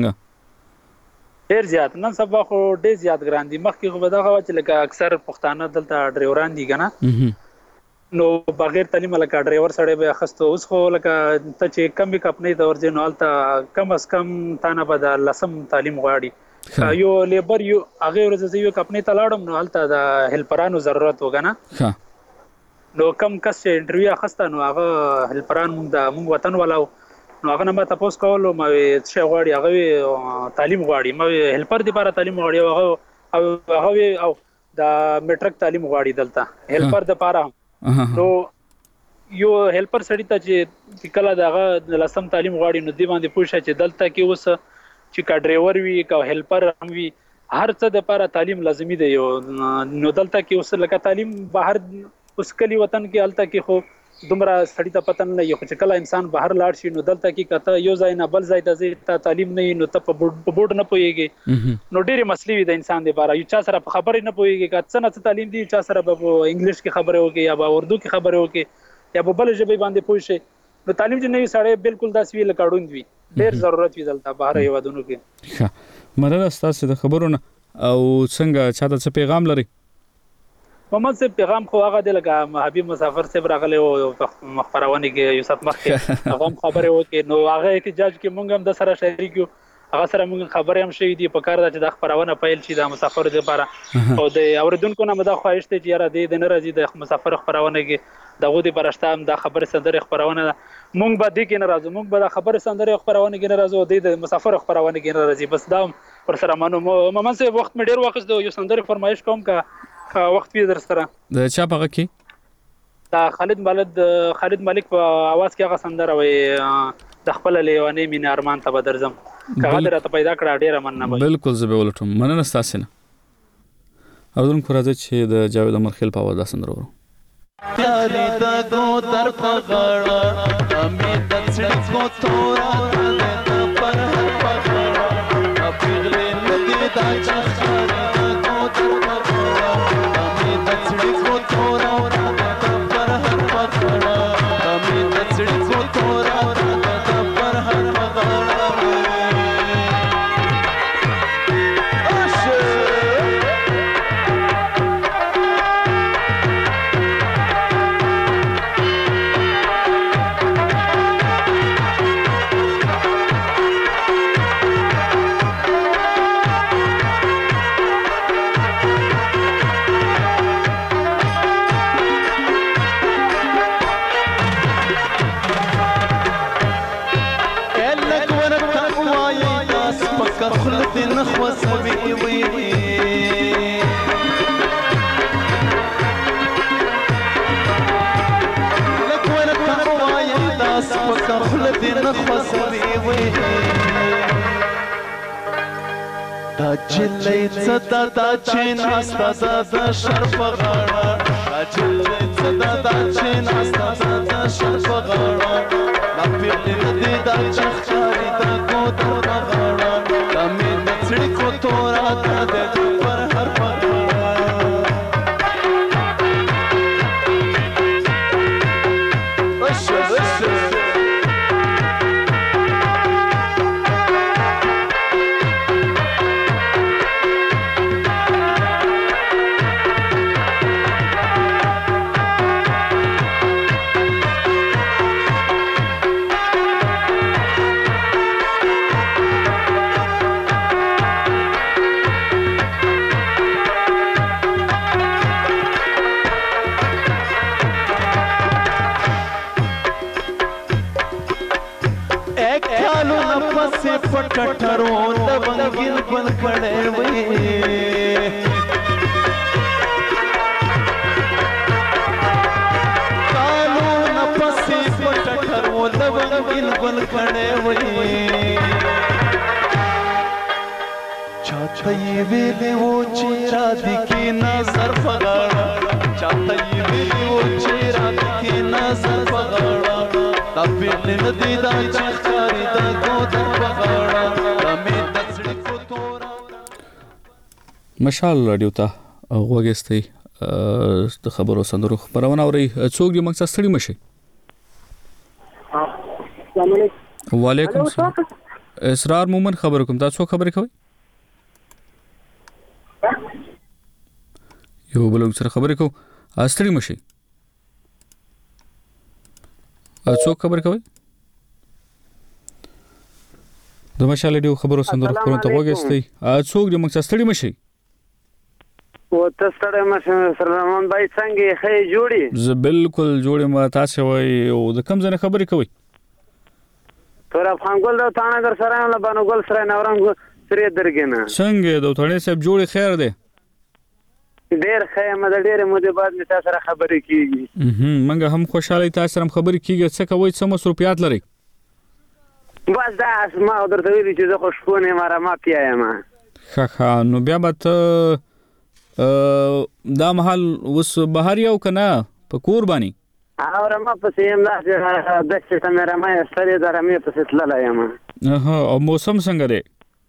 څنګه؟ ډېر زیات. نن سبا خو ډېر زیات ګران دي. مخکې خو به دغه وه چې لکه اکثر پښتانه دلته ډریوران دي که نه، نو بغیر تعلیم لکه ډرایور سړی به اخیستو. اوس خو لکه ته چې کمې کمپنۍ ته ورځې نو هلته کم از کم تا نه به د لسم تعلیم غواړي. یو لیبر یو هغې ورځې زه یو کمپنۍ ته لاړم نو هلته د هیلپرانو ضرورت و که نه، نو کم کس چې انټرویو اخیسته نو هغه هیلپران مونږ د مونږ وطن والا و، نو هغه نه ما تپوس کولو، ما وی څه شی غواړي؟ هغه وی تعلیم غواړي. ما وی هیلپر دپاره تعلیم غواړي او هغه هغه وی او د میټرک تعلیم غواړي دلته هیلپر دپاره. نو یو هیلپر سړي ته چې کله د هغه لسم تعلیم غواړي نو دې باندې پوه شه چې دلته کې اوس چې که ډرایور وي که هیلپر هم وي هر څه دپاره تعلیم لازمي دی. نو دلته کې اوس لکه تعلیم بهر اوس کلي وطن کې هلته کې خو دومره سړي ته پته نه لګي، خو چې کله انسان بهر لاړ شي نو دلته کې که ته یو ځای نه بل ځای ته ځې ته تعلیم نه وي نو ته په بورډ نه پوهېږې، نو ډېرې مسلې وي د انسان دپاره. یو چا سره په خبرې نه پوهېږي، که څه نه څه تعلیم دي یو چا سره به په انګلیش کې خبرې وکړي یا به اردو کې خبرې وکړي یا به بلې ژبې باندې پوه شي. نو تعلیم چې نه وي سړی بالکل داسې وي لکه ړوند وي. ډېر ضرورت وي دلته بهر هېوادونو کې. ښه مننه ستاسې د خبرو نه. او څنګه چا ته څه پیغام لرئ؟ محمد صاحب پیغام خو هغه دی لکه حبیب مسافر صاحب راغلی و خپرونې کې یو ساعت مخکې هغه هم خبرې وکړې، نو هغه احتجاج کې مونږ هم د سره شریک یو، هغه سره مونږ خبرې هم شوي دي. په کار ده چې دا خپرونه پیل شي د مسافرو دپاره، او د اورېدونکو نه مو دا خواهش دی چې یاره دی د نه راځي د مسافرو خپرونه کې د هغو دپاره شته هم دا خبرې سندرې خپرونه ده. مونږ به دې کې نه راځو، مونږ به د خبرې سندرې خپرونه کې نه راځو، دی د مسافرو خپرونه کې نه راځي. بس دا هم ورسره منو. محمد صاحب وخت مې ډېر واخیست، یو سندرې فرمایش کوم که وخت وي در سره؟ د چا په غږ کې؟ د خالد مالد خالد مالک په اواز کې هغه سندره وایي د خپله لیونۍ مینې ارمان ته به درځم. که هغه دې راته پیدا کړه ډېره مننه به. بالکل زه به ولټوم. مننه ستاسې نه. اورېدونکو راځئ چې د جاوید امرخیل په اواز دا سندره ورو. پیاري د ګوتر په غاړه امې د څړک کو تورا د پر په غاړه پیغلې ندی دا چخاره د ګوتر په غاړه امې د څړک کو تورا د پر په غاړه امې د څړک کو تورا د پر په غاړه. سپکه خوله دې نه خوځوي وي لږ ورته ووایم دا سپکه خوله دې نه خوځوي وي دا جلۍ څه ده دا چې ناسته ده د شر په غاړه دا جلۍ څه ده دا چې ناسته ده د شر په غاړه دا پیغلې نه دي دا چې ښکاري د ګودر په غاړه دا مې د څړیکو توره ده د پر هر په پټټرو د بنګین ګل کړه وې کالو نفسې پټټرو د بنګین ګل کړه وې چاته یې ویلې و چې را دي کې نظر پغاړه چاته یې ویلې و چې را دي کې نظر پغاړه دا پیغلې نه دي دا چې ښکاري د ګودر په غاړه دا مې د څړیکو توره مشال راډیو ته غوږ ایستی د خبرو سندرو خپرونه اورئ څوک دې موږ څخه ستړي مشئ السلام علیکم وعلیکم السلام اسرار مومن خبر کوم تاسو خبرې کوئ یو بل سره خبرې کوو ستړي مشئ څوک خبر کوي د مشال ډیو خبرو سندرو خبرونه ته وګورئ څوک دې موږ ستړي مشي و ته ستړي مشه سلمان بھائی څنګه خې جوړي زه بالکل جوړې ما تاسو وای او د کم ځنه خبرې کوي تر افغان ګل د تانه در سره نه بانو ګل سره نورنګ سره درګنه څنګه د تانه صاحب جوړې خیر ده ډېر خیمه د ډېر مودې بعد می تاسو سره خبرې کیږي هم منګه هم خوشاله تاسو سره خبرې کیږي څه کوي څه مصروفیات لري بس دا اسما درته ویلي چې زه خوشبونه ماره ما پیایم ښه ښه نو بیا به ته دا مهال اوس بهر یو کنه په کور باندې اور ما پسې یم دا چې د څه مې رمه ستړي درمه پسې تللی یم او موسم څنګه دی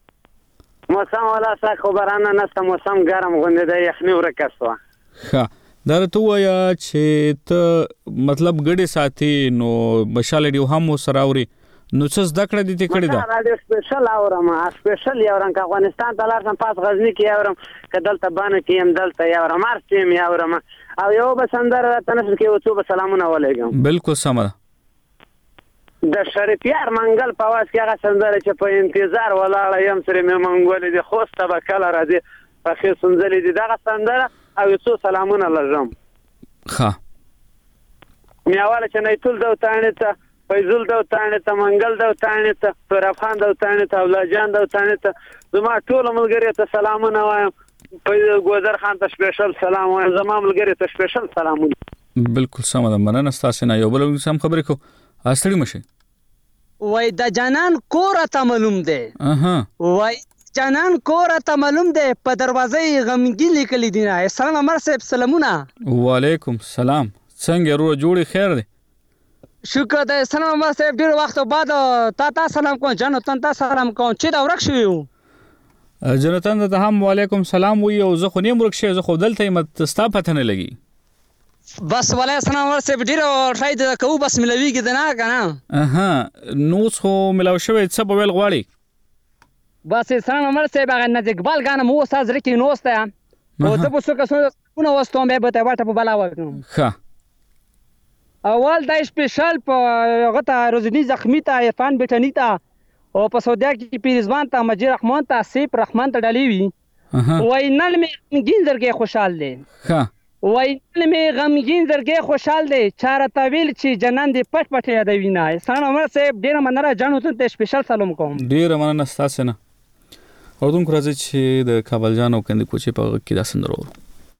موسم ولا څه خبرانه نشته موسم ګرم غونډه دی یخني ورکسته ښه دا ته وایا چې ته مطلب ګډه ساتي نو مشال ډیو هم سره اوري نو څه زده کړې دي ته کړې ده دا د سپیشل اورم سپیشل یورم که افغانستان ته لارم پاس غزنی کې یورم که دلته باندې کې يم دلته یورم ارسم یورم او یو بسندر تنس کې وڅو به سلامونه ولېګم بالکل سم ده د شریفیار منګل په واس کې هغه سندره چې په انتظار ولاړ یم سره مې منګولې دي خوسته به کله راځي په خې سندلې دي دا سندره او څو سلامونه لږم ښه میاواله چې نه ټول د تانه ته فیضل د تانه ته منګل د تانه ته فرافخان د تانه ته اولادجان د تانه ته زما ټول ملګری ته سلامونه وایم په ګوزر خان ته سپیشل سلام وایم زما ملګری ته سپیشل سلامونه بالکل سم ده مننه تاسو نه یو بل سم خبرې کو استړي مشه وای د جانان کور ته معلوم دی اها وای جانان کور ته معلوم دی په دروازه غمګین لیکل دي نه السلام عمر صاحب سلامونه وعلیکم السلام څنګه ورو جوړی خیر دی شکر دی سلام عمر صاحب ډیر وخت بعد تا تا سلام کوم جنتان تا سلام کوم چې دا ورک شو جنتان ته هم وعلیکم السلام وی او زه خو نیم ورک شې زه خو دلته مت ستا پته نه لګي بس ولای سلام عمر صاحب ډیر ټرای د کو بس ملويږي د نه کنه اها نو څو ملو شوی څه په ویل غواړي بس سلام عمر صاحب هغه نزدیک بال غانه مو استاد رکی نوسته او ته په څه کسونه وستوم به ته واټه په بلا وکم ښه اول دا سپیشل په غته روزنی زخمی ته عرفان بټنی ته او په سعودیا کې پیرزبان ته مجید رحمان ته سیف رحمان ته ډالي وی وای نن مې غمگین زرګې خوشحال دي ښه وای نن مې غمگین زرګې خوشحال دي چاره طویل چې جنان دې پټ پټ یادوي نه سلام عمر صاحب ډیر مننه جانو ته سپیشل سلام کوم ډیر مننه تاسو نه اردوونکو راځي چې د کابل جان او کندي کوچي په کې دا سندره ورو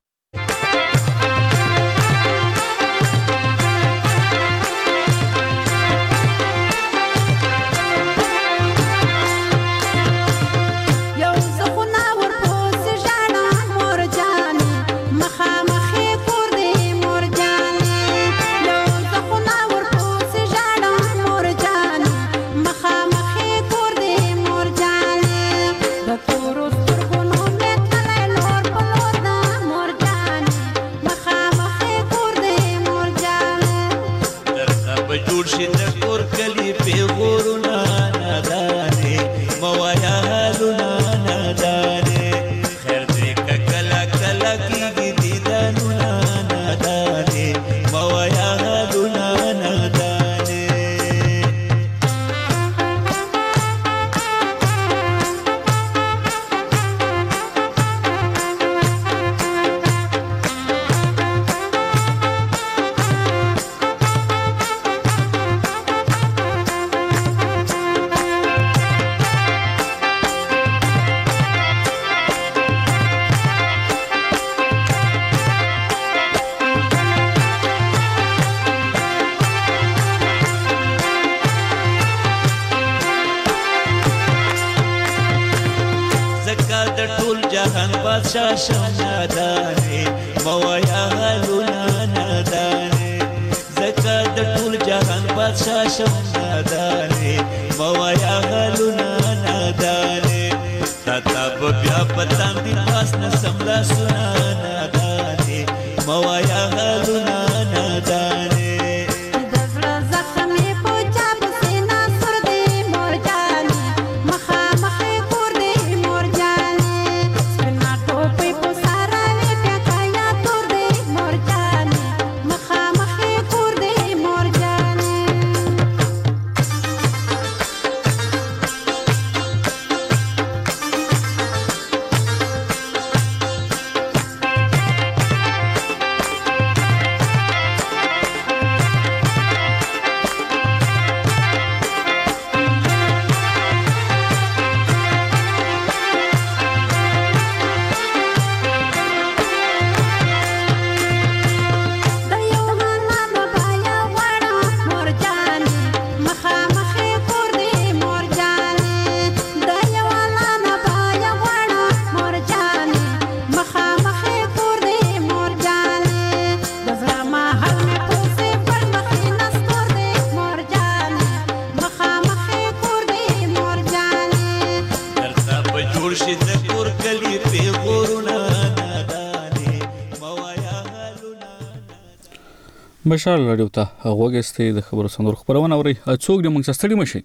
بشار رادیو ته غوږستې د خبرو سندرو خبرونه اوري څوک د موږ ستړي مشي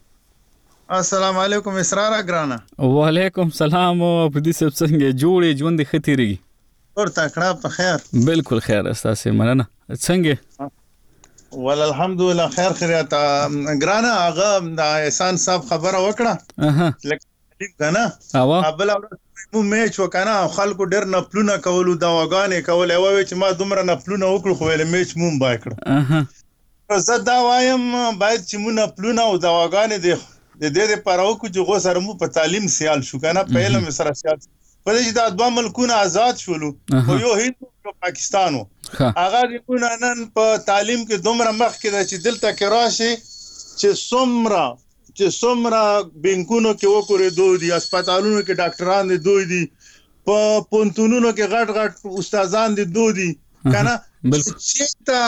السلام علیکم اسرار ګرانا وعلیکم سلام په دې سب څنګه جوړې ژوند خطرېږي اور تکړه په خیر بالکل خیر استاسه مننه څنګه ول الحمدلله خیر خیرات ګرانا هغه د احسان صاحب خبره وکړه اها لکه کنه ابل مو میچ وکنه خلکو ډېر نه پلونه کولو دا وګانې کول او چې ما دومره نه پلونه وکړو خو ول میچ مون بای کړو اها زه دا وایم باید چې مون پلونه او دا وګانې د دې د پراو کو چې غو سره مو په تعلیم سیال شو کنه په علم سره سیال په دې چې دا دوه ملکونه آزاد شولو خو یو هند او پاکستانو هغه د نن په تعلیم کې دومره مخ کې چې دلته کې راشي چې څومره چې څومره بینکونو کې وکړې دوی دي هسپتالونو کې ډاکټران دي دوی دي په پونتونونو کې غټ غټ استادان دي دوی دي کنه چې تا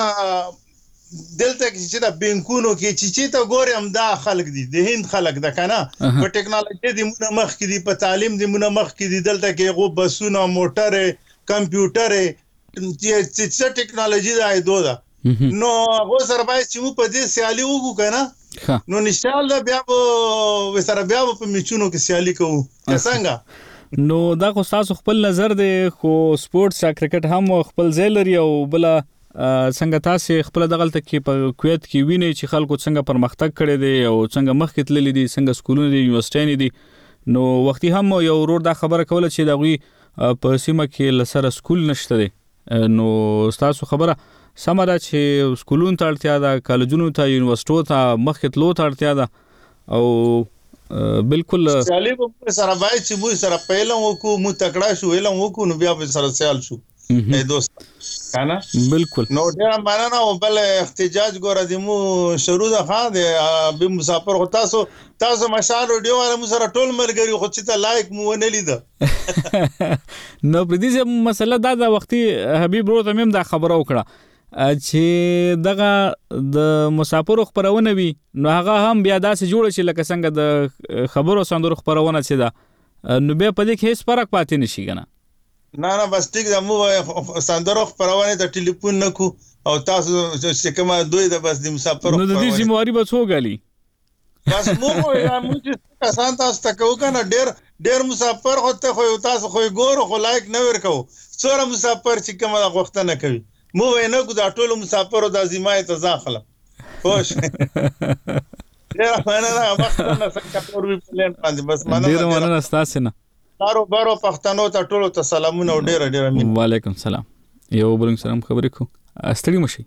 دلته چې دا بینکونو کې چې چې تا ګورم دا خلک دي د هند خلک دا کنه په ټیکنالوژي دي مونږ مخ کې دي په تعلیم دي مونږ مخ کې دي دلته کې غو بسونه موټر کمپیوټر چې چې ټیکنالوژي دا ایدو دا نو غو سره باید چې مو په دې سیالي وګو کنه نو نشال بیا به سره بیا په میچونو کې سیالي کوو څنګه نو دا خو تاسو خپل نظر دی خو سپورتس یا کرکټ هم خپل ځای لري او بل څنګه تاسو خپل دغلت کې په کویت کې ویني چې خلکو څنګه پرمختګ کړي دي او څنګه مخکې تللي دي څنګه سکولونه دي یونیورسيټي دي نو وختي هم یو ورور دا خبره کوله چې دغه په سیمه کې لسره سکول نشته دي نو تاسو خبره سمه ده چې سکولونو ته اړتیا ده کالجونو ته یونیورسيټو ته مخکې تلو ته اړتیا ده او بالکل سیالي به سره باید چې موږ سره په علم وکړو موږ تکړه شو علم وکړو نو بیا به سره سیال شو ای دوست کنه بالکل نو ډیر مننه او بل احتجاج ګوره د مو شروع ده خان دی به مسافر خو تاسو تاسو مشال ویډیو ولا مو سره ټول مرګري خو چې ته لایک مو نه لید نو په دې مسله دا د وختي حبیب ورو ته مم دا خبره وکړه چې دغه د مسافر خبرونه وي نو هغه هم بیا داسې جوړ شي لکه څنګه د خبرو سندرو خبرونه چې دا نو بیا په دې کې هیڅ فرق پاتې نشي کنه نه نه بس ټیک دا مو سندرو خبرونه ته ټلیفون نکو او تاسو چې کومه دوی د بس د مسافر نو د دې ذمہواری به څو غالي بس مو یا مو چې کسان تاسو ته کو کنه ډیر ډیر مسافر هوته خو تاسو خو ګورو خو لایک نه ورکو څوره مسافر چې کومه وخت نه کوي مو وینه کو دا ټول مسافرو د ازمای ته ځاخله خوش ډیر مننه وخت نه څنګه ور وی پلان باندې بس مننه ډیر مننه تاسو نه کارو بارو پښتنو ته ټول ته سلامونه او ډیر ډیر امين وعلیکم سلام یو بل سلام خبرې کو استړي مشي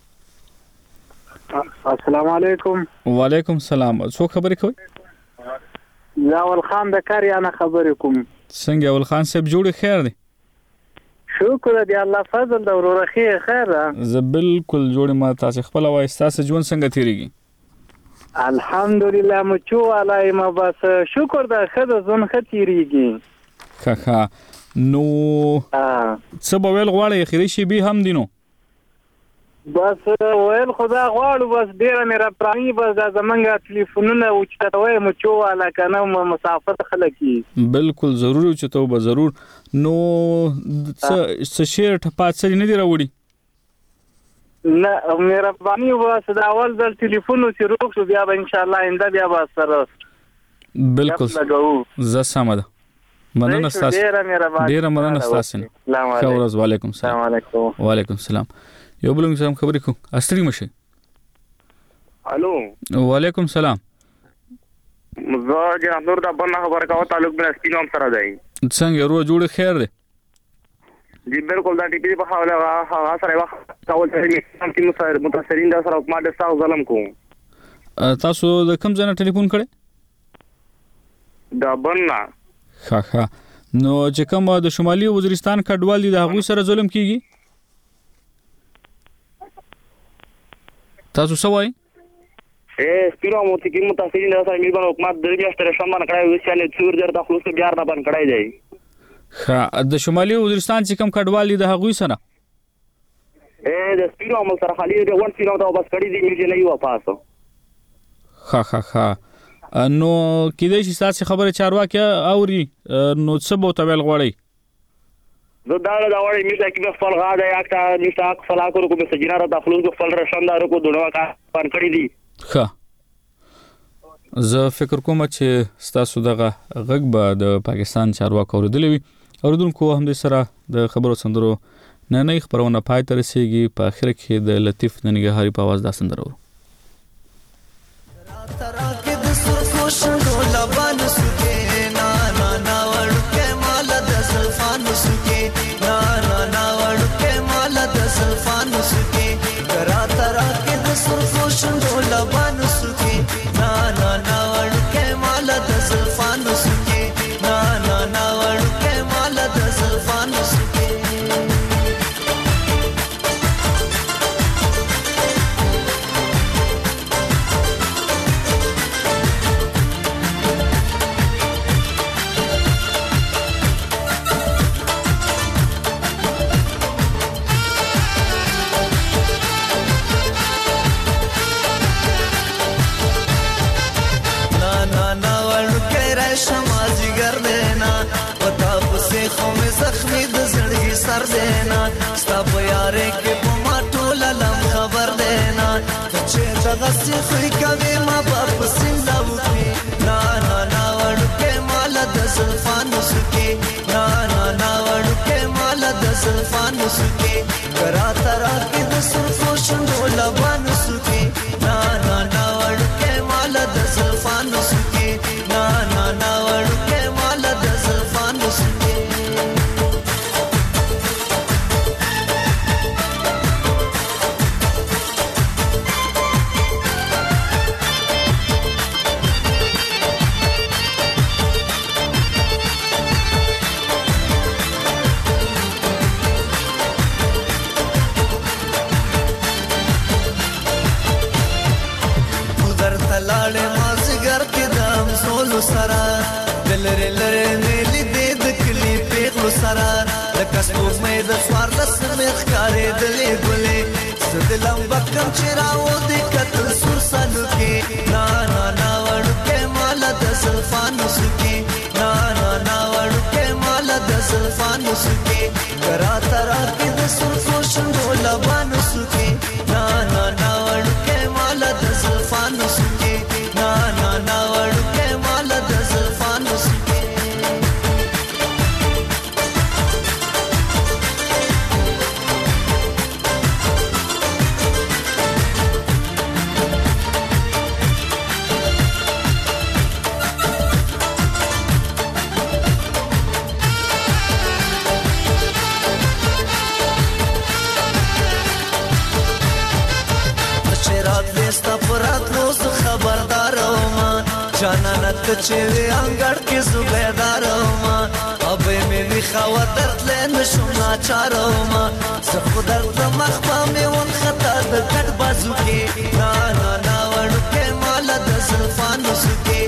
السلام علیکم وعلیکم سلام څو خبرې کوي یا ول خان د کار یا نه خبرې کوم څنګه ول خان صاحب جوړ خیر دی شکر دی الله فضل د ورور خیر خیر زه بالکل جوړ ما تاسو خپل وای تاسو ژوند څنګه تیریږي الحمدلله مچو علای ما بس شکر د خدای زون ختیریږي ښه ښه نو څه به ویل غواړی اخیری شی به هم دینو بس ویل خدا غواړو بس ډیر مې را پرانی بس د زمنګ ټلیفونونه او چې وای مچو علا کنه مسافر خلکی بالکل ضروري چې ته به ضرور نو څه شیر ټپات سړي نه دی راوړي نه مې را پرانی بس د اول ځل ټلیفون چې روښ شو بیا به ان شاء الله انده بیا به سره بالکل ز سمده مننه تاسو ډیر مننه تاسو ښه ورځ وعلیکم السلام علیکم وعلیکم السلام یو بل څنګه خبرې کو استری مشه الو وعلیکم السلام مزه جناب نور دا بنا خبر کا تعلق بنا سپینوم سره دی څنګه ورو جوړ خیر دی جی بالکل دا ټی پی په حواله هغه سره وخت کول چې کوم سره متاثرین دا سره ما د تاسو ظلم کوم تاسو د کوم ځای ټلیفون کړی دا بنا ښه ښه نو چې کوم د شمالي وزیرستان کډوال دي د هغه سره ظلم کیږي تاسو سوای اے سپیرو مو چې کوم تاسو نه سره میګو حکومت د دې ستره شمن کړای وي چې څور در د خلوص بیا نه بن کړای دی ښه د شمالي وزیرستان چې کوم کډوال دي د هغه سره اے د سپیرو مو سره خالي د ون سپیرو ته بس کړی دی میږي نه یو پاسو ښه ښه ښه نو کله چې تاسو خبره چارواکي اوري نو څه بو تویل غوړی زه دا دا وړي میته کې خپل غاډه یاکتا نشته خپل اکو کو به سجنار د خلوص خپل رشندار کو دړوا کا پن کړی دي ښه زه فکر کوم چې تاسو دغه غږ به د پاکستان چارواکو اوریدلی وي اوریدونکو هم د سره د خبرو سندرو نه نه خبرونه پای ته رسیږي په اخر کې د لطیف ننګهاري په आवाज دا سندرو ترا کې د سرخو شنو لبان سکه نا نا نا ورکه مال د زلفان سکه نا نا نا ورکه مال د زلفان سکه ترا ترا کې د سرخو شنو لبان سکه نا نا نا ورکه مال د زلفان سکه نا نا نا ورکه مال د زلفان سکه زخمی د زړګي سر دینا ستا په یارې کې په ما ټول لم خبر دینا چې دغه سي خې کوي ما په سیندا وکي نا نا نا ورکه مال د زلفان سکي نا نا نا ورکه مال د زلفان سکي کرا ترا کې د سرخو شنو لبان سکي نا نا نا ورکه مال د زلفان سکي نا نا نا ورکه مال د زلفان سکي لره لره مې لیدې د کلي پیغلو سره لکه سپوږمۍ د څوارلس مې ښکارېدلې ګلې زه د لمبه کم چې راودې کتل سور سالو کې نا نا نا وړوکې ماله د زلفانو سکې نا نا نا وړوکې ماله د زلفانو سکې کرا ترا کې د سرخو شونډو لبانو سکې نا نا نا وړوکې ماله د زلفانو سکې نا نا نا وړوکې ماله د زلفانو سکې ستا پرات روز خبردار وما جانانه ته چې وې انګړ کې زبیدار وما ابې مې وی خوا درتلې نشم ناچار وما زه خو درته مخ په مې ون خطا د کټ بازو کې نا نا نا وړوکې ماله د زلفانو سکې